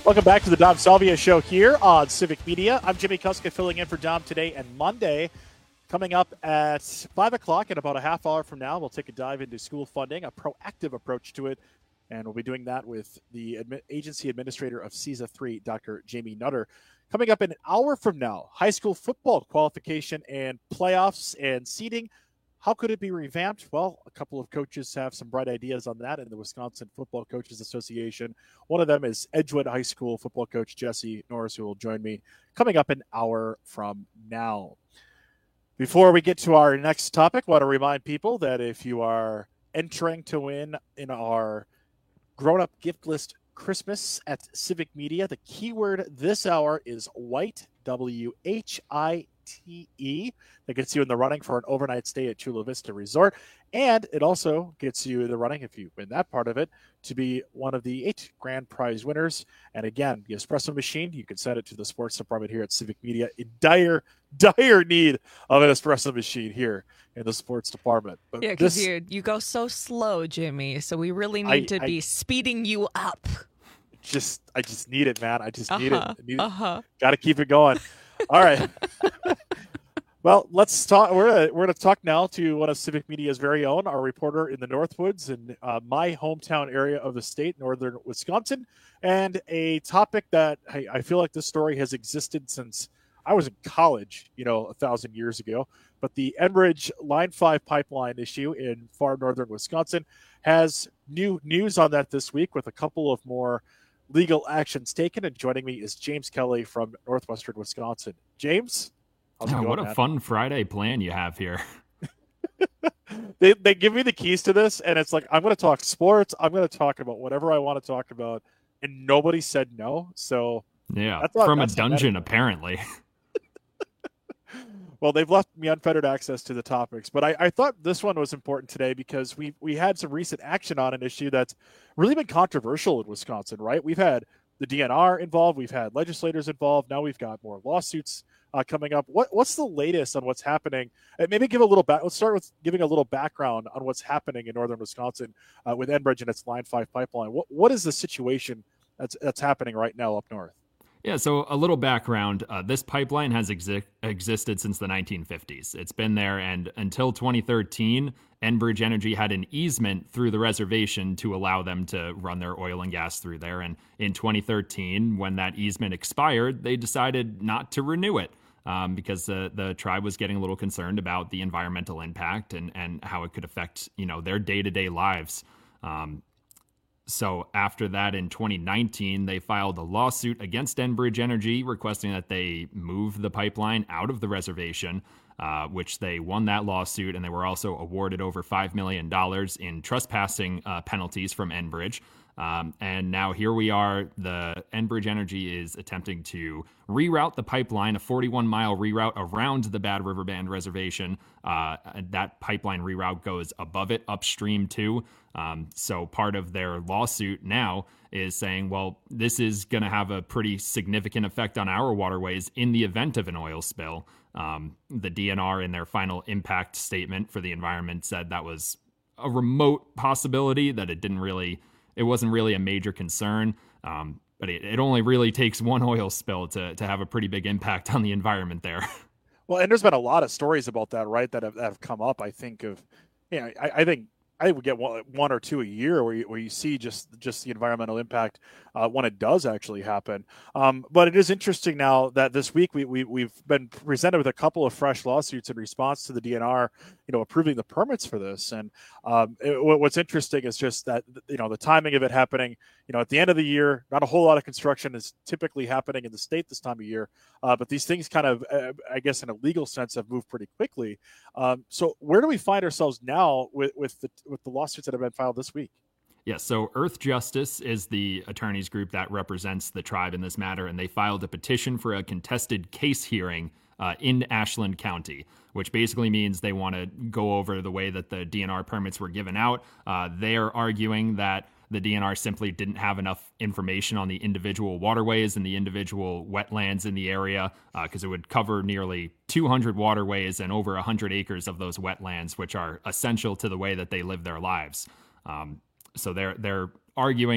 Speaker 16: Welcome back to the Dom Salvia Show here on Civic Media. I'm Jimmy Kuska filling in for Dom today and Monday. Coming up at five o'clock in about a half hour from now, we'll take a dive into school funding, a proactive approach to it, and we'll be doing that with the admi- agency administrator of C I S A three, Doctor Jamie Nutter. Coming up in an hour from now, high school football qualification and playoffs and seeding. How could it be revamped? Well, a couple of coaches have some bright ideas on that in the Wisconsin Football Coaches Association. One of them is Edgewood High School football coach Jesse Norris, who will join me coming up an hour from now. Before we get to our next topic, I want to remind people that if you are entering to win in our grown-up gift list Christmas at Civic Media, the keyword this hour is white, W H I T E. That gets you in the running for an overnight stay at Chula Vista Resort. And it also gets you in the running, if you win that part of it, to be one of the eight grand prize winners. And again, the espresso machine, you can send it to the sports department here at Civic Media in dire, dire need of an espresso machine here in the sports department. But
Speaker 17: yeah, because you you go so slow, Jimmy. So we really need I, to I, be speeding you up.
Speaker 16: Just, I just need it, man. I just need
Speaker 17: uh-huh,
Speaker 16: it. I need
Speaker 17: uh-huh.
Speaker 16: it. Got to keep it going. All right. Well, let's talk. We're gonna, we're going to talk now to one of Civic Media's very own, our reporter in the Northwoods in uh, my hometown area of the state, northern Wisconsin, and a topic that I, I feel like this story has existed since I was in college, you know, a thousand years ago. But the Enbridge Line five pipeline issue in far northern Wisconsin has new news on that this week with a couple of more legal actions taken. And joining me is James Kelly from Northwestern Wisconsin. James?
Speaker 5: How's it going, what a man? Fun Friday plan you have here.
Speaker 16: they they give me the keys to this, and it's like, I'm going to talk sports. I'm going to talk about whatever I want to talk about, and nobody said no. So
Speaker 5: yeah, that's from not, that's a dungeon, apparently.
Speaker 16: Well, they've left me unfettered access to the topics, but I, I thought this one was important today because we we had some recent action on an issue that's really been controversial in Wisconsin, right? We've had the D N R involved, we've had legislators involved, now we've got more lawsuits uh, coming up. What what's the latest on what's happening? And maybe give a little back. Let's start with giving a little background on what's happening in northern Wisconsin uh, with Enbridge and its Line five pipeline. What what is the situation that's that's happening right now up north?
Speaker 5: Yeah, so a little background. Uh, this pipeline has exi- existed since the nineteen fifties. It's been there, and until twenty thirteen, Enbridge Energy had an easement through the reservation to allow them to run their oil and gas through there. And in twenty thirteen, when that easement expired, they decided not to renew it um, because the, the tribe was getting a little concerned about the environmental impact and, and how it could affect, you know, their day-to-day lives. Um, So after that, in twenty nineteen, they filed a lawsuit against Enbridge Energy requesting that they move the pipeline out of the reservation, uh, which they won that lawsuit, and they were also awarded over five million dollars in trespassing uh, penalties from Enbridge. Um, and now here we are. The Enbridge Energy is attempting to reroute the pipeline, a forty-one mile reroute around the Bad River Band Reservation. Uh, that pipeline reroute goes above it, upstream too. Um, so part of their lawsuit now is saying, well, this is going to have a pretty significant effect on our waterways in the event of an oil spill. Um, the D N R in their final impact statement for the environment said that was a remote possibility, that it didn't really, it wasn't really a major concern. Um, but it, it only really takes one oil spill to, to have a pretty big impact on the environment there.
Speaker 16: Well, and there's been a lot of stories about that, right, that have, that have come up. I think of, you know, I, I think I would get one, one or two a year where you, where you see just just the environmental impact uh, when it does actually happen. Um, but it is interesting now that this week we, we, we've been presented with a couple of fresh lawsuits in response to the D N R, you know, approving the permits for this. And um, it, what's interesting is just that, you know, the timing of it happening, you know, at the end of the year. Not a whole lot of construction is typically happening in the state this time of year, uh, but these things kind of, uh, I guess, in a legal sense, have moved pretty quickly. Um, so where do we find ourselves now with, with the with the lawsuits that have been filed this week?
Speaker 5: Yeah, so Earth Justice is the attorneys group that represents the tribe in this matter, and they filed a petition for a contested case hearing uh, in Ashland County, which basically means they want to go over the way that the D N R permits were given out. Uh, they're arguing that the D N R simply didn't have enough information on the individual waterways and the individual wetlands in the area, because uh, it would cover nearly two hundred waterways and over one hundred acres of those wetlands, which are essential to the way that they live their lives. Um, so they're they're arguing that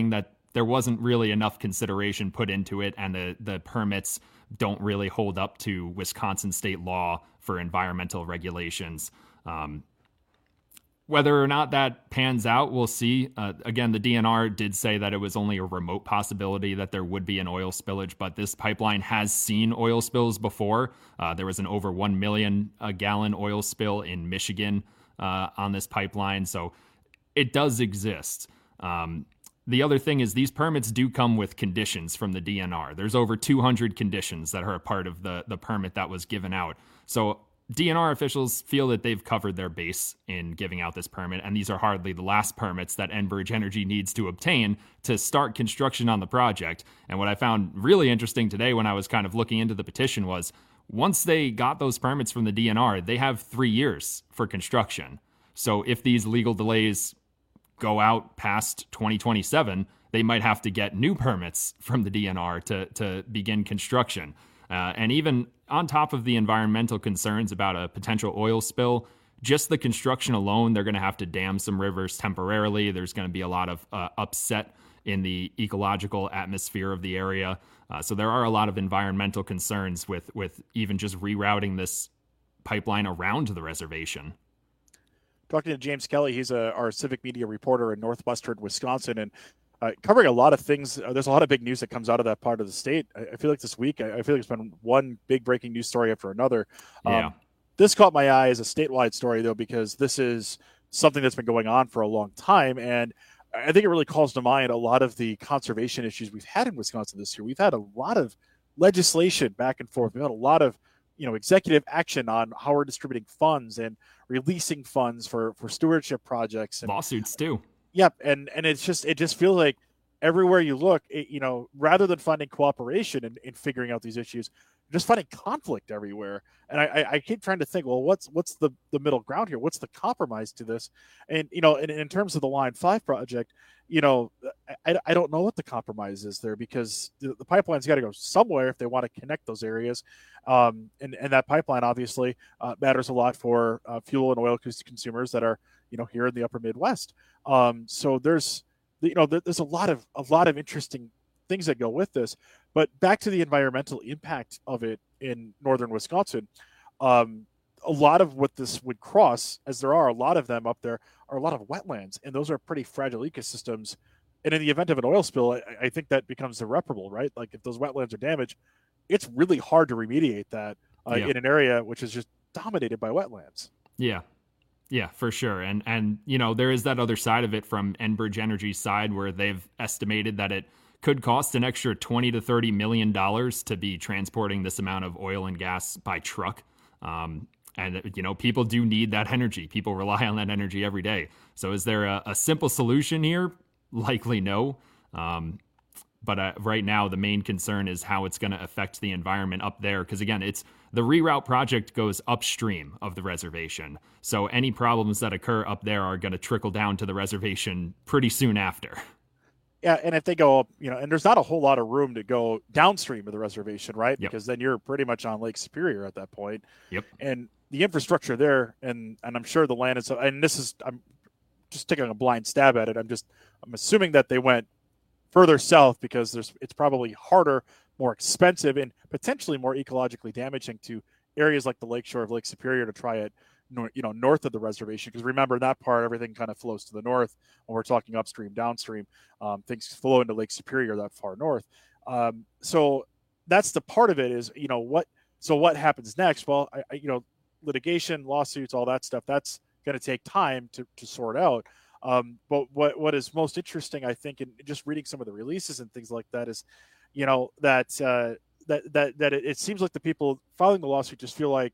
Speaker 5: there wasn't really enough consideration put into it, and the, the permits don't really hold up to Wisconsin state law for environmental regulations. Um, whether or not that pans out, we'll see. Uh, again, the D N R did say that it was only a remote possibility that there would be an oil spillage, but this pipeline has seen oil spills before. Uh, there was an over one million uh, gallon oil spill in Michigan uh, on this pipeline, so it does exist. Um, The other thing is these permits do come with conditions from the D N R. There's over two hundred conditions that are a part of the, the permit that was given out. So D N R officials feel that they've covered their base in giving out this permit, and these are hardly the last permits that Enbridge Energy needs to obtain to start construction on the project. And what I found really interesting today when I was kind of looking into the petition was once they got those permits from the D N R, they have three years for construction. So if these legal delays go out past twenty twenty-seven, they might have to get new permits from the D N R to, to begin construction. Uh, and even on top of the environmental concerns about a potential oil spill, just the construction alone, they're going to have to dam some rivers temporarily. There's going to be a lot of uh, upset in the ecological atmosphere of the area. Uh, so there are a lot of environmental concerns with, with even just rerouting this pipeline around the reservation.
Speaker 16: Talking to James Kelly, he's a, our civic media reporter in northwestern Wisconsin, and uh, covering a lot of things. Uh, there's a lot of big news that comes out of that part of the state. I, I feel like this week, I, I feel like it's been one big breaking news story after another.
Speaker 5: Yeah.
Speaker 16: Um, this caught my eye as a statewide story, though, because this is something that's been going on for a long time, and I think it really calls to mind a lot of the conservation issues we've had in Wisconsin this year. We've had a lot of legislation back and forth. We've had a lot of you know, executive action on how we're distributing funds and releasing funds for, for stewardship projects and
Speaker 5: lawsuits too.
Speaker 16: Yep. And, and it's just, it just feels like everywhere you look, it, you know, rather than finding cooperation and in, in figuring out these issues, you're just finding conflict everywhere. And I, I, I keep trying to think, well, what's, what's the, the middle ground here? What's the compromise to this? And, you know, in, in terms of the Line five project, you know, I, I don't know what the compromise is there, because the, the pipeline's got to go somewhere if they want to connect those areas. Um, and, and that pipeline obviously uh, matters a lot for uh, fuel and oil consumers that are, you know, here in the upper Midwest. Um, so there's, you know, there's a lot of, a lot of interesting things that go with this. But back to the environmental impact of it in northern Wisconsin, um, a lot of what this would cross, as there are a lot of them up there, are a lot of wetlands, and those are pretty fragile ecosystems. And in the event of an oil spill, I, I think that becomes irreparable, right? Like if those wetlands are damaged, it's really hard to remediate that uh,
Speaker 5: yeah.
Speaker 16: in an area which is just dominated by wetlands.
Speaker 5: Yeah. Yeah, for sure. And, and you know, there is that other side of it from Enbridge Energy's side where they've estimated that it could cost an extra twenty to thirty million dollars to be transporting this amount of oil and gas by truck. Um, and, you know, people do need that energy. People rely on that energy every day. So is there a, a simple solution here? Likely no. Um, but uh, right now, the main concern is how it's going to affect the environment up there. Because, again, it's the reroute project goes upstream of the reservation. So any problems that occur up there are going to trickle down to the reservation pretty soon after.
Speaker 16: Yeah, and if they go up, you know, and there's not a whole lot of room to go downstream of the reservation, right?
Speaker 5: Yep.
Speaker 16: Because then you're pretty much on Lake Superior at that point.
Speaker 5: Yep.
Speaker 16: And the infrastructure there, and and I'm sure the land is, and this is, I'm just taking a blind stab at it. I'm just, I'm assuming that they went further south because there's, it's probably harder, more expensive, and potentially more ecologically damaging to areas like the lakeshore of Lake Superior to try it, you know, north of the reservation. Because remember, that part, everything kind of flows to the north when we're talking upstream, downstream. Um, things flow into Lake Superior that far north. Um, so that's the part of it is, you know, what, so what happens next? Well, I, I, you know, litigation, lawsuits, all that stuff, that's going to take time to, to sort out. Um, but what, what is most interesting, I think, in just reading some of the releases and things like that is, you know, that, uh, that, that, that it, it seems like the people filing the lawsuit just feel like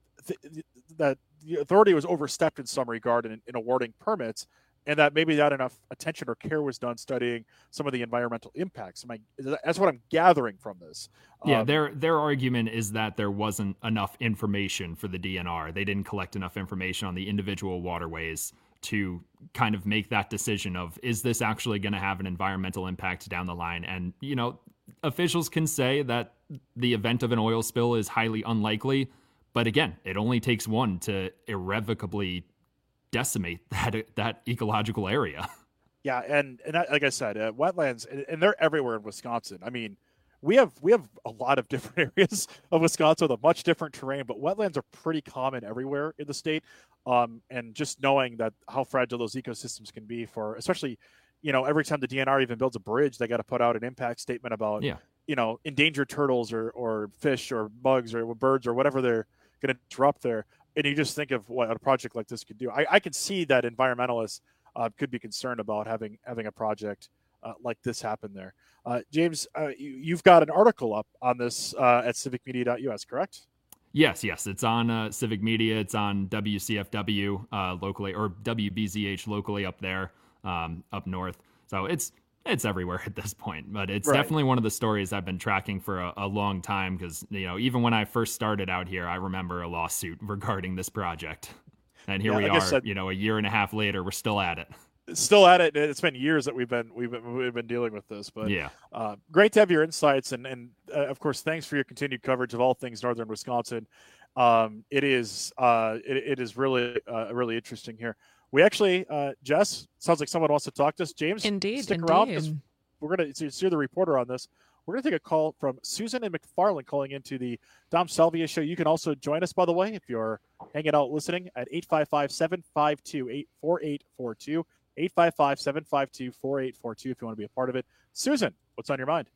Speaker 16: th- that the authority was overstepped in some regard in, in awarding permits, and that maybe not enough attention or care was done studying some of the environmental impacts. Am I, that's what I'm gathering from this.
Speaker 5: Yeah,
Speaker 16: um,
Speaker 5: their their argument is that there wasn't enough information for the D N R. They didn't collect enough information on the individual waterways to kind of make that decision of, is this actually going to have an environmental impact down the line? And, you know, officials can say that the event of an oil spill is highly unlikely, but again, it only takes one to irrevocably decimate that that ecological area.
Speaker 16: Yeah, and and like I said, uh, wetlands, and they're everywhere in Wisconsin. I mean, we have we have a lot of different areas of Wisconsin with a much different terrain, but wetlands are pretty common everywhere in the state. Um, and just knowing that how fragile those ecosystems can be for, especially, you know, every time the D N R even builds a bridge, they got to put out an impact statement about,
Speaker 5: yeah.
Speaker 16: you know, endangered turtles or or fish or bugs or birds or whatever they're going to drop there. And you just think of what a project like this could do. I, I can see that environmentalists uh, could be concerned about having having a project uh, like this happen there. Uh, James, uh, you, you've got an article up on this uh, at civic media dot U S, correct?
Speaker 5: Yes, yes. It's on uh, Civic Media. It's on W C F W uh, locally, or W B Z H locally up there, um, up north. So it's it's everywhere at this point. But it's right. definitely one of the stories I've been tracking for a, a long time because, you know, even when I first started out here, I remember a lawsuit regarding this project. And here yeah, we like are, said, you know, a year and a half later, we're still at it.
Speaker 16: Still at it. It's been years that we've been we've been we've been dealing with this, but
Speaker 5: yeah,
Speaker 16: uh, great to have your insights and and uh, of course, thanks for your continued coverage of all things northern Wisconsin. Um, it is uh, it, it is really uh, really interesting here. We actually, uh, Jess, sounds like someone wants to talk to us. James,
Speaker 17: indeed,
Speaker 16: stick
Speaker 17: indeed.
Speaker 16: around because we're gonna so you're the reporter on this. We're gonna take a call from Susan and McFarland calling into the Dom Salvia show. You can also join us, by the way, if you're hanging out listening at eight five five, seven five two, eight four eight four two. eight five five, seven five two, four eight four two if you want to be a part of it. Susan, what's on your mind?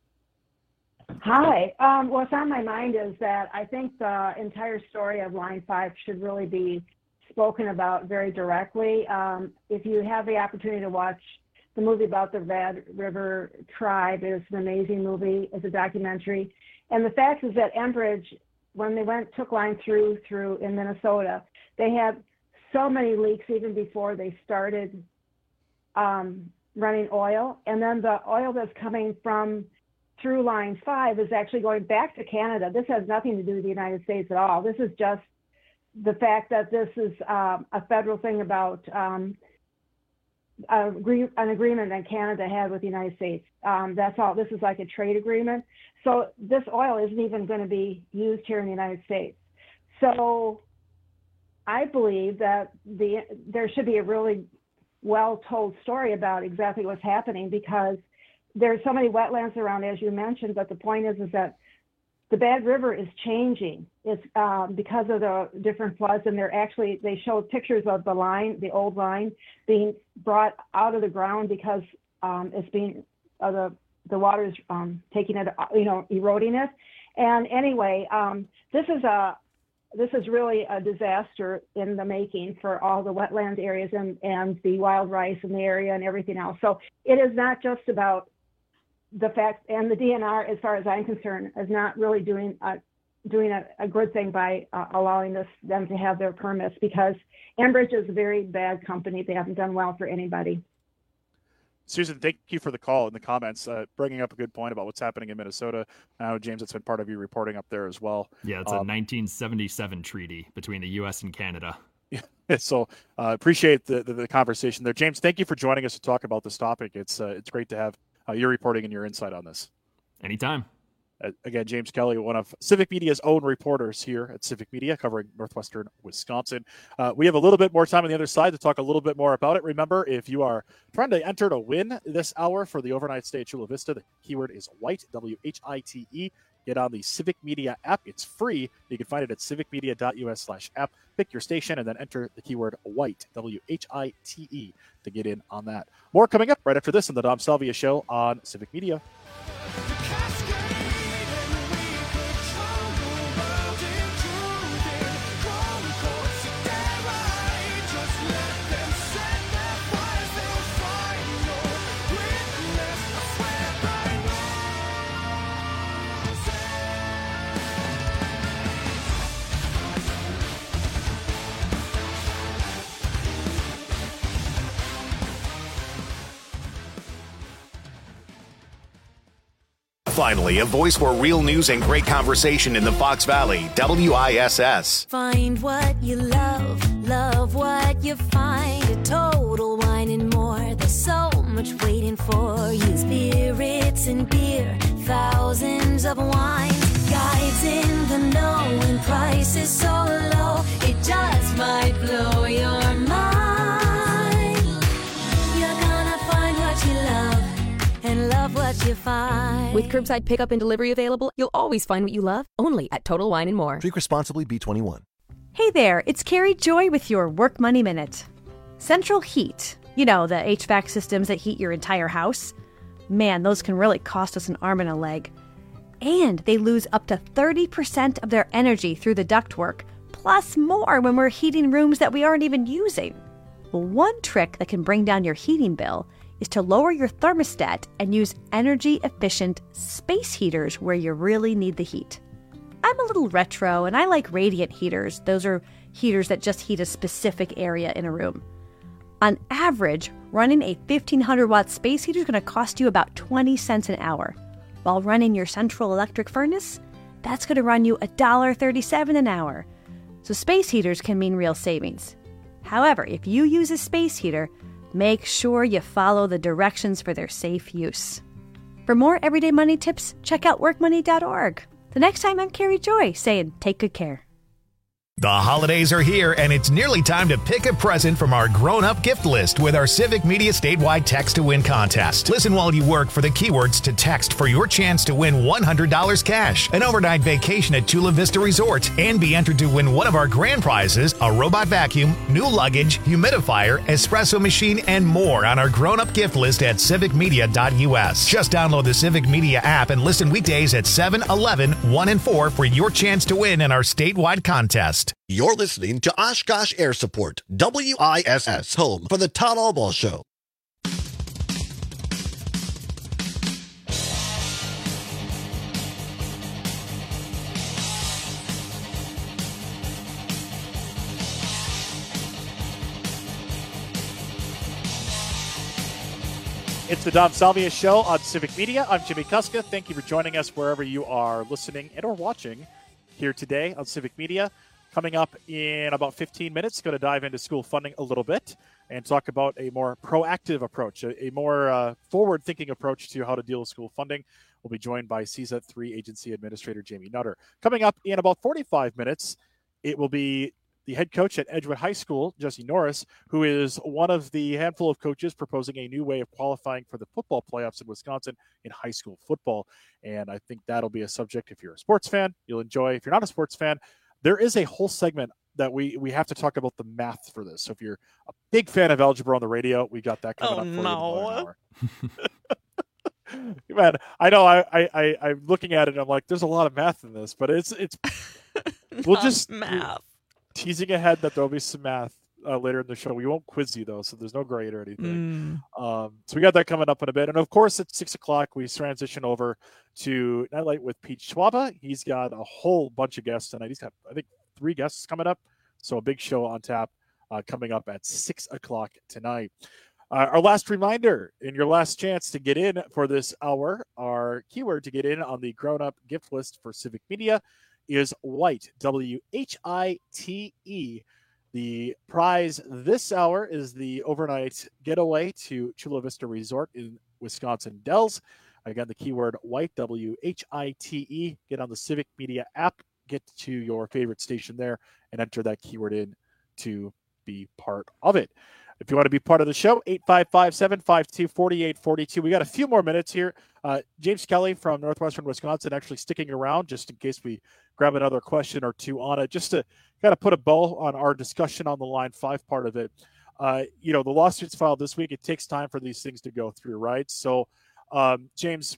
Speaker 6: Hi. Um, what's on my mind is that I think the entire story of Line five should really be spoken about very directly. Um, if you have the opportunity to watch the movie about the Red River Tribe, it's an amazing movie. It's a documentary. And the fact is that Enbridge, when they went took line through through in Minnesota, they had so many leaks even before they started um, running oil. And then the oil that's coming from through Line five is actually going back to Canada. This has nothing to do with the United States at all. This is just the fact that this is um, a federal thing about um, a, an agreement that Canada had with the United States. Um, that's all. This is like a trade agreement. So this oil isn't even going to be used here in the United States. So I believe that the there should be a really well-told story about exactly what's happening because there's so many wetlands around, as you mentioned, but the point is, is that the Bad River is changing. It's um, because of the different floods, and they're actually, they showed pictures of the line, the old line, being brought out of the ground because um, it's being, uh, the, the water is um, taking it, you know, eroding it. And anyway, um, this is a, this is really a disaster in the making for all the wetland areas and, and the wild rice in the area and everything else. So it is not just about the fact, and the D N R, as far as I'm concerned, is not really doing a, doing a, a good thing by uh, allowing this them to have their permits because Enbridge is a very bad company. They haven't done well for anybody.
Speaker 16: Susan, thank you for the call and the comments, uh, bringing up a good point about what's happening in Minnesota. I know, James, it's been part of your reporting up there as well.
Speaker 5: Yeah, it's
Speaker 16: um,
Speaker 5: a nineteen seventy-seven treaty between the U S and Canada.
Speaker 16: Yeah, so uh, appreciate the, the the conversation there. James, thank you for joining us to talk about this topic. It's uh, it's great to have uh, your reporting and your insight on this.
Speaker 5: Anytime.
Speaker 16: Uh, again, James Kelly, one of Civic Media's own reporters here at Civic Media, covering northwestern Wisconsin. Uh, we have a little bit more time on the other side to talk a little bit more about it. Remember, if you are trying to enter to win this hour for the overnight stay at Chula Vista, the keyword is WHITE, W H I T E. Get on the Civic Media app. It's free. You can find it at civic media dot U S slash app. Pick your station and then enter the keyword WHITE, W H I T E, to get in on that. More coming up right after this on the Dom Salvia Show on Civic Media.
Speaker 1: Finally, a voice for real news and great conversation in the Fox Valley, W I S S.
Speaker 7: Find what you love, love what you find. A Total Wine and More. There's so much waiting for you. Spirits and beer, thousands of wines. Guides in the know and prices so low, it just might blow your mind. You're gonna
Speaker 8: With curbside pickup and delivery available, you'll always find what you love, only at Total Wine and More.
Speaker 9: Drink responsibly, B twenty-one.
Speaker 10: Hey there, it's Carrie Joy with your Work Money Minute. Central heat, you know, the H V A C systems that heat your entire house. Man, those can really cost us an arm and a leg. And they lose up to thirty percent of their energy through the ductwork, plus more when we're heating rooms that we aren't even using. Well, one trick that can bring down your heating bill is to lower your thermostat and use energy-efficient space heaters where you really need the heat. I'm a little retro, and I like radiant heaters. Those are heaters that just heat a specific area in a room. On average, running a fifteen hundred watt space heater is going to cost you about twenty cents an hour. While running your central electric furnace, that's going to run you one dollar and thirty-seven cents an hour. So space heaters can mean real savings. However, if you use a space heater, make sure you follow the directions for their safe use. For more everyday money tips, check out work money dot org. The next time, I'm Carrie Joy saying, take good care.
Speaker 1: The holidays are here, and it's nearly time to pick a present from our grown-up gift list with our Civic Media statewide Text to Win contest. Listen while you work for the keywords to text for your chance to win one hundred dollars cash, an overnight vacation at Chula Vista Resort, and be entered to win one of our grand prizes, a robot vacuum, new luggage, humidifier, espresso machine, and more on our grown-up gift list at civic media dot u s. Just download the Civic Media app and listen weekdays at seven, eleven, one, and four for your chance to win in our statewide contest.
Speaker 25: You're listening to Oshkosh Air Support, W I S S, home for the Todd Allball Show.
Speaker 16: It's the Dom Salvia Show on Civic Media. I'm Jimmy Kuska. Thank you for joining us wherever you are listening and or watching here today on Civic Media. Coming up in about fifteen minutes, going to dive into school funding a little bit and talk about a more proactive approach, a, a more uh, forward-thinking approach to how to deal with school funding. We'll be joined by C Z E T three Agency Administrator Jamie Nutter. Coming up in about forty-five minutes, it will be the head coach at Edgewood High School, Jesse Norris, who is one of the handful of coaches proposing a new way of qualifying for the football playoffs in Wisconsin in high school football. And I think that'll be a subject, if you're a sports fan, you'll enjoy. If you're not a sports fan, there is a whole segment that we, we have to talk about the math for this. So if you're a big fan of algebra on the radio, we got that coming
Speaker 17: oh,
Speaker 16: up for
Speaker 17: no.
Speaker 16: you in an hour. Man, I know I, I, I, I'm looking at it and I'm like, there's a lot of math in this, but it's, it's, we'll just
Speaker 17: math.
Speaker 16: Teasing ahead that there'll be some math uh, later in the show. We won't quiz you though, so there's no grade or anything. Mm. Um, so we got that coming up in a bit. And of course, at six o'clock, we transition over to Nightlight with Pete Schwaba. He's got a whole bunch of guests tonight. He's got, I think, three guests coming up. So a big show on tap uh, coming up at six o'clock tonight. Uh, our last reminder, and your last chance to get in for this hour, our keyword to get in on the grown-up gift list for Civic Media is WHITE, W H I T E. The prize this hour is the overnight getaway to Chula Vista Resort in Wisconsin Dells. Again, the keyword WHITE, W H I T E. Get on the Civic Media app, get to your favorite station there, and enter that keyword in to be part of it. If you want to be part of the show, eight five five, seven five two, four eight four two. We got a few more minutes here. Uh, James Kelly from Northwestern Wisconsin actually sticking around just in case we grab another question or two on it, just to kind of put a bow on our discussion on the line five part of it. Uh, you know, the lawsuits filed this week, it takes time for these things to go through, right? So, um, James,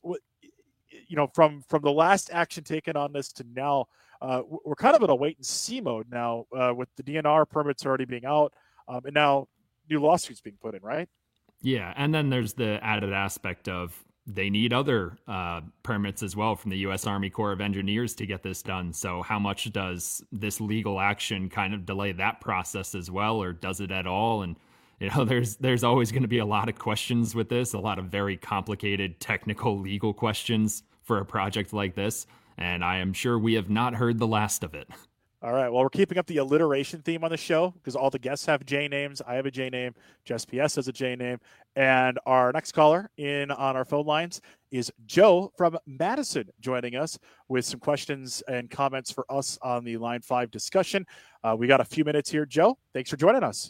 Speaker 16: you know, from, from the last action taken on this to now, uh, we're kind of in a wait and see mode now uh, with the D N R permits already being out um, and now new lawsuits being put in, right?
Speaker 5: Yeah, and then there's the added aspect of they need other uh, permits as well from the U S Army Corps of Engineers to get this done. So how much does this legal action kind of delay that process as well, or does it at all? And you know, there's there's always going to be a lot of questions with this, a lot of very complicated technical legal questions for a project like this. And I am sure we have not heard the last of it.
Speaker 16: All right. Well, we're keeping up the alliteration theme on the show because all the guests have J names. I have a J name. Jess P S has a J name. And our next caller in on our phone lines is Joe from Madison joining us with some questions and comments for us on the Line five discussion. Uh, we got a few minutes here. Joe, thanks for joining us.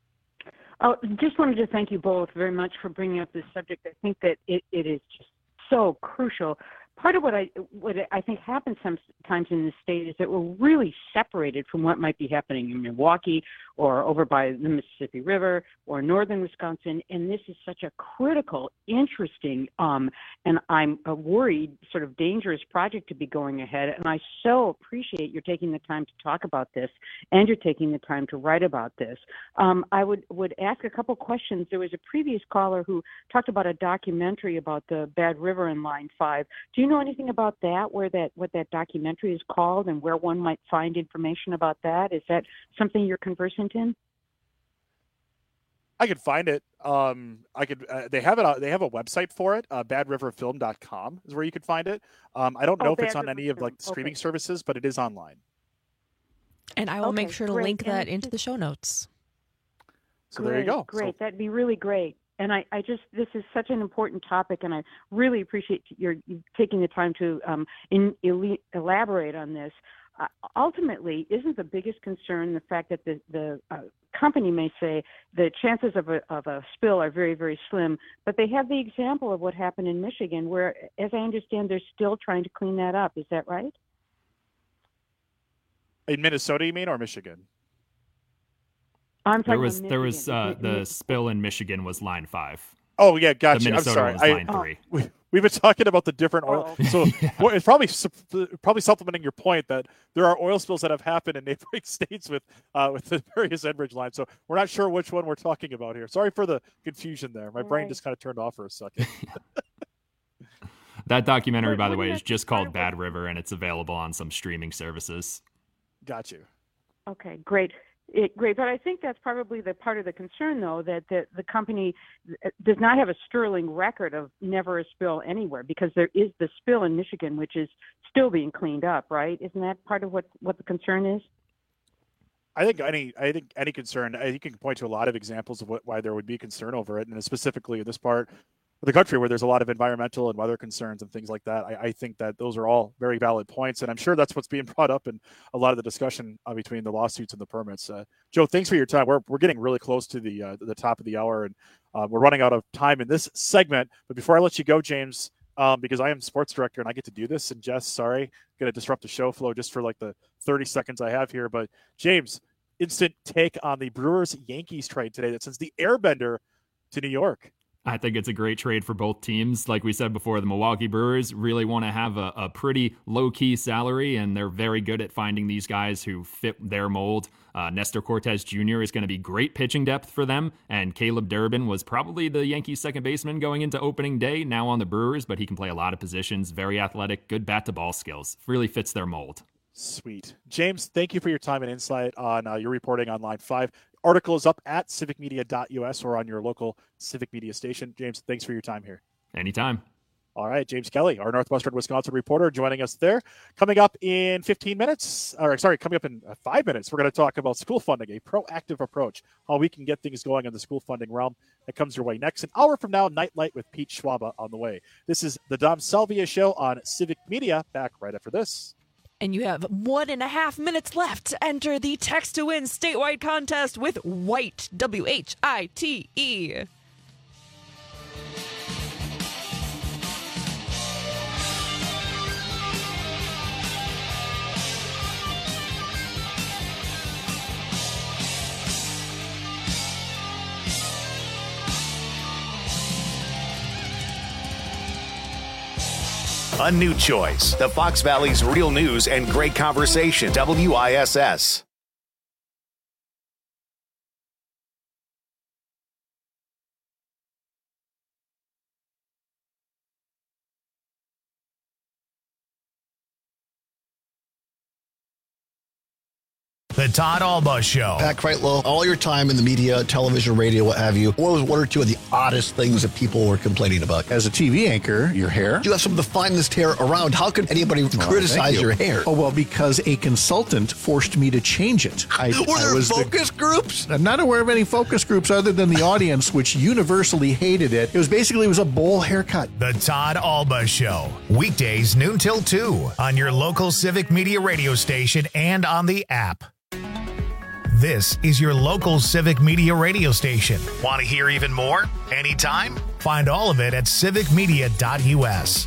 Speaker 12: Oh, just wanted to thank you both very much for bringing up this subject. I think that it, it is just
Speaker 9: so crucial. Part of what I what I think happens sometimes in the state is that we're really separated from what might be happening in Milwaukee or over by the Mississippi River or northern Wisconsin. And this is such a critical, interesting, um, and I'm a worried, sort of dangerous project to be going ahead. And I so appreciate you're taking the time to talk about this, and you're taking the time to write about this. Um, I would, would ask a couple questions. There was a previous caller who talked about a documentary about the Bad River in Line five. Do you know anything about that, where that what that documentary is called and where one might find information about that? Is that something you're conversant in?
Speaker 16: I could find it. Um, I could. Uh, they have it. Uh, they have a website for it. Uh, bad river film dot com is where you could find it. Um, I don't know
Speaker 9: Oh,
Speaker 16: if it's
Speaker 9: Bad
Speaker 16: on
Speaker 9: River
Speaker 16: any of
Speaker 9: Film.
Speaker 16: like the streaming
Speaker 9: Okay.
Speaker 16: services, but it is online.
Speaker 17: And I will
Speaker 9: Okay,
Speaker 17: make sure to
Speaker 9: great.
Speaker 17: link
Speaker 9: And
Speaker 17: that
Speaker 9: it's
Speaker 17: into the show notes.
Speaker 16: So there you
Speaker 9: Great,
Speaker 16: go.
Speaker 9: Great,
Speaker 16: So-
Speaker 9: that'd be really great. And I, I just, this is such an important topic, and I really appreciate your you taking the time to um, in, ele- elaborate on this. Uh, ultimately, isn't the biggest concern the fact that the, the uh, company may say the chances of a, of a spill are very, very slim, but they have the example of what happened in Michigan, where, as I understand, they're still trying to clean that up. Is that right?
Speaker 16: In Minnesota, you mean, or Michigan?
Speaker 9: I'm talking
Speaker 5: There was
Speaker 9: about
Speaker 5: there was
Speaker 9: Michigan.
Speaker 5: uh, the spill in Michigan was line five.
Speaker 16: Oh yeah, gotcha.
Speaker 5: The
Speaker 16: I'm
Speaker 5: Minnesota
Speaker 16: sorry.
Speaker 5: one was
Speaker 16: I,
Speaker 5: line three.
Speaker 16: we, we've been talking about the different oil.
Speaker 9: Oh.
Speaker 16: So well, it's probably sup- probably supplementing your point that there are oil spills that have happened in neighboring states with uh, with the various Enbridge lines. So we're not sure which one we're talking about here. Sorry for the confusion there. My brain
Speaker 9: Right.
Speaker 16: just kind of turned off for a second.
Speaker 5: That documentary,
Speaker 9: But
Speaker 5: by the
Speaker 9: wouldn't
Speaker 5: way,
Speaker 9: that
Speaker 5: is
Speaker 9: be
Speaker 5: just
Speaker 9: part
Speaker 5: called
Speaker 9: of
Speaker 5: Bad River, and it's available on some streaming services.
Speaker 16: Got you.
Speaker 9: Okay, great. It, great, but I think that's probably the part of the concern, though, that the, the company does not have a sterling record of never a spill anywhere, because there is the spill in Michigan, which is still being cleaned up, right? Isn't that part of what, what the concern is?
Speaker 16: I think any I think any concern. I think you can point to a lot of examples of what, why there would be concern over it, and specifically in this part of the country where there's a lot of environmental and weather concerns and things like that. I, I think that those are all very valid points, and I'm sure that's what's being brought up in a lot of the discussion uh, between the lawsuits and the permits. Uh, Joe, thanks for your time. We're we're getting really close to the uh, the top of the hour, and uh, we're running out of time in this segment. But before I let you go, James, um, because I am sports director and I get to do this, and Jess, sorry, going to disrupt the show flow just for like the thirty seconds I have here. But James, instant take on the Brewers Yankees trade today that sends the Airbender to New York.
Speaker 5: I think it's a great trade for both teams. Like we said before, the Milwaukee Brewers really want to have a, a pretty low-key salary, and they're very good at finding these guys who fit their mold. Uh, Nestor Cortez Junior is going to be great pitching depth for them, and Caleb Durbin was probably the Yankees' second baseman going into opening day, now on the Brewers, but he can play a lot of positions, very athletic, good bat-to-ball skills. Really fits their mold.
Speaker 16: Sweet. James, thank you for your time and insight on uh, your reporting on Line five. Article is up at civic media dot U S or on your local Civic Media station. James, thanks for your time here.
Speaker 5: Anytime.
Speaker 16: All right, James Kelly, our Northwestern Wisconsin reporter, joining us there. Coming up in fifteen minutes, or sorry, coming up in five minutes, we're going to talk about school funding, a proactive approach, how we can get things going in the school funding realm. That comes your way next. An hour from now, Nightlight with Pete Schwaba on the way. This is the Dom Salvia Show on Civic Media. Back right after this.
Speaker 17: And you have one and a half minutes left to enter the Text to Win statewide contest with White, W H I T E.
Speaker 1: A new choice. The Fox Valley's real news and great conversation. W I S S. The Todd Alba Show.
Speaker 25: Pat Kreitlow, all your time in the media, television, radio, what have you, what was one or two of the oddest things that people were complaining about?
Speaker 12: As a T V anchor, your hair.
Speaker 25: You have some of the finest hair around. How could anybody
Speaker 12: Well,
Speaker 25: criticize
Speaker 12: thank you.
Speaker 25: your hair?
Speaker 12: Oh, well, because a consultant forced me to change it. I,
Speaker 25: Were there
Speaker 12: I was
Speaker 25: focus
Speaker 12: the,
Speaker 25: groups?
Speaker 12: I'm not aware of any focus groups other than the audience, which universally hated it. It was basically, it was a bowl haircut.
Speaker 1: The Todd Alba Show. Weekdays noon till two on your local Civic Media radio station and on the app. This is your local Civic Media radio station. Want to hear even more? Anytime? Find all of it at civic media dot u s.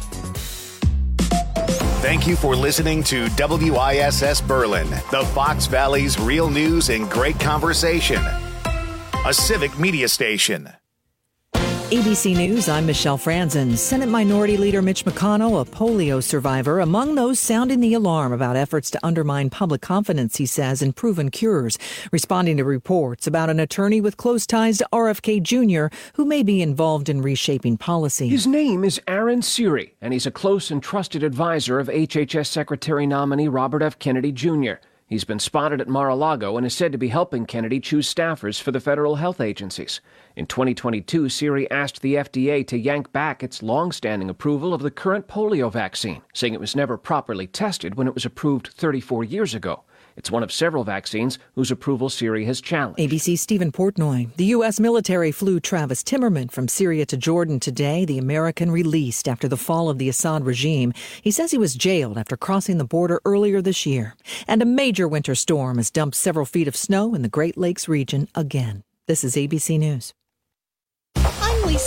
Speaker 1: Thank you for listening to W I S S Berlin, the Fox Valley's real news and great conversation. A civic media station.
Speaker 13: A B C News, I'm Michelle Franzen. Senate Minority Leader Mitch McConnell, a polio survivor, among those sounding the alarm about efforts to undermine public confidence, he says, in proven cures, responding to reports about an attorney with close ties to R F K Junior who may be involved in reshaping policy.
Speaker 14: His name is Aaron Siri, and he's a close and trusted advisor of H H S Secretary nominee Robert F. Kennedy Junior He's been spotted at Mar-a-Lago and is said to be helping Kennedy choose staffers for the federal health agencies. In twenty twenty-two, Siri asked the F D A to yank back its long-standing approval of the current polio vaccine, saying it was never properly tested when it was approved thirty-four years ago. It's one of several vaccines whose approval Siri has challenged.
Speaker 13: A B C's Stephen Portnoy. The U S military flew Travis Timmerman from Syria to Jordan today, the American released after the fall of the Assad regime. He says he was jailed after crossing the border earlier this year. And a major winter storm has dumped several feet of snow in the Great Lakes region again. This is A B C News.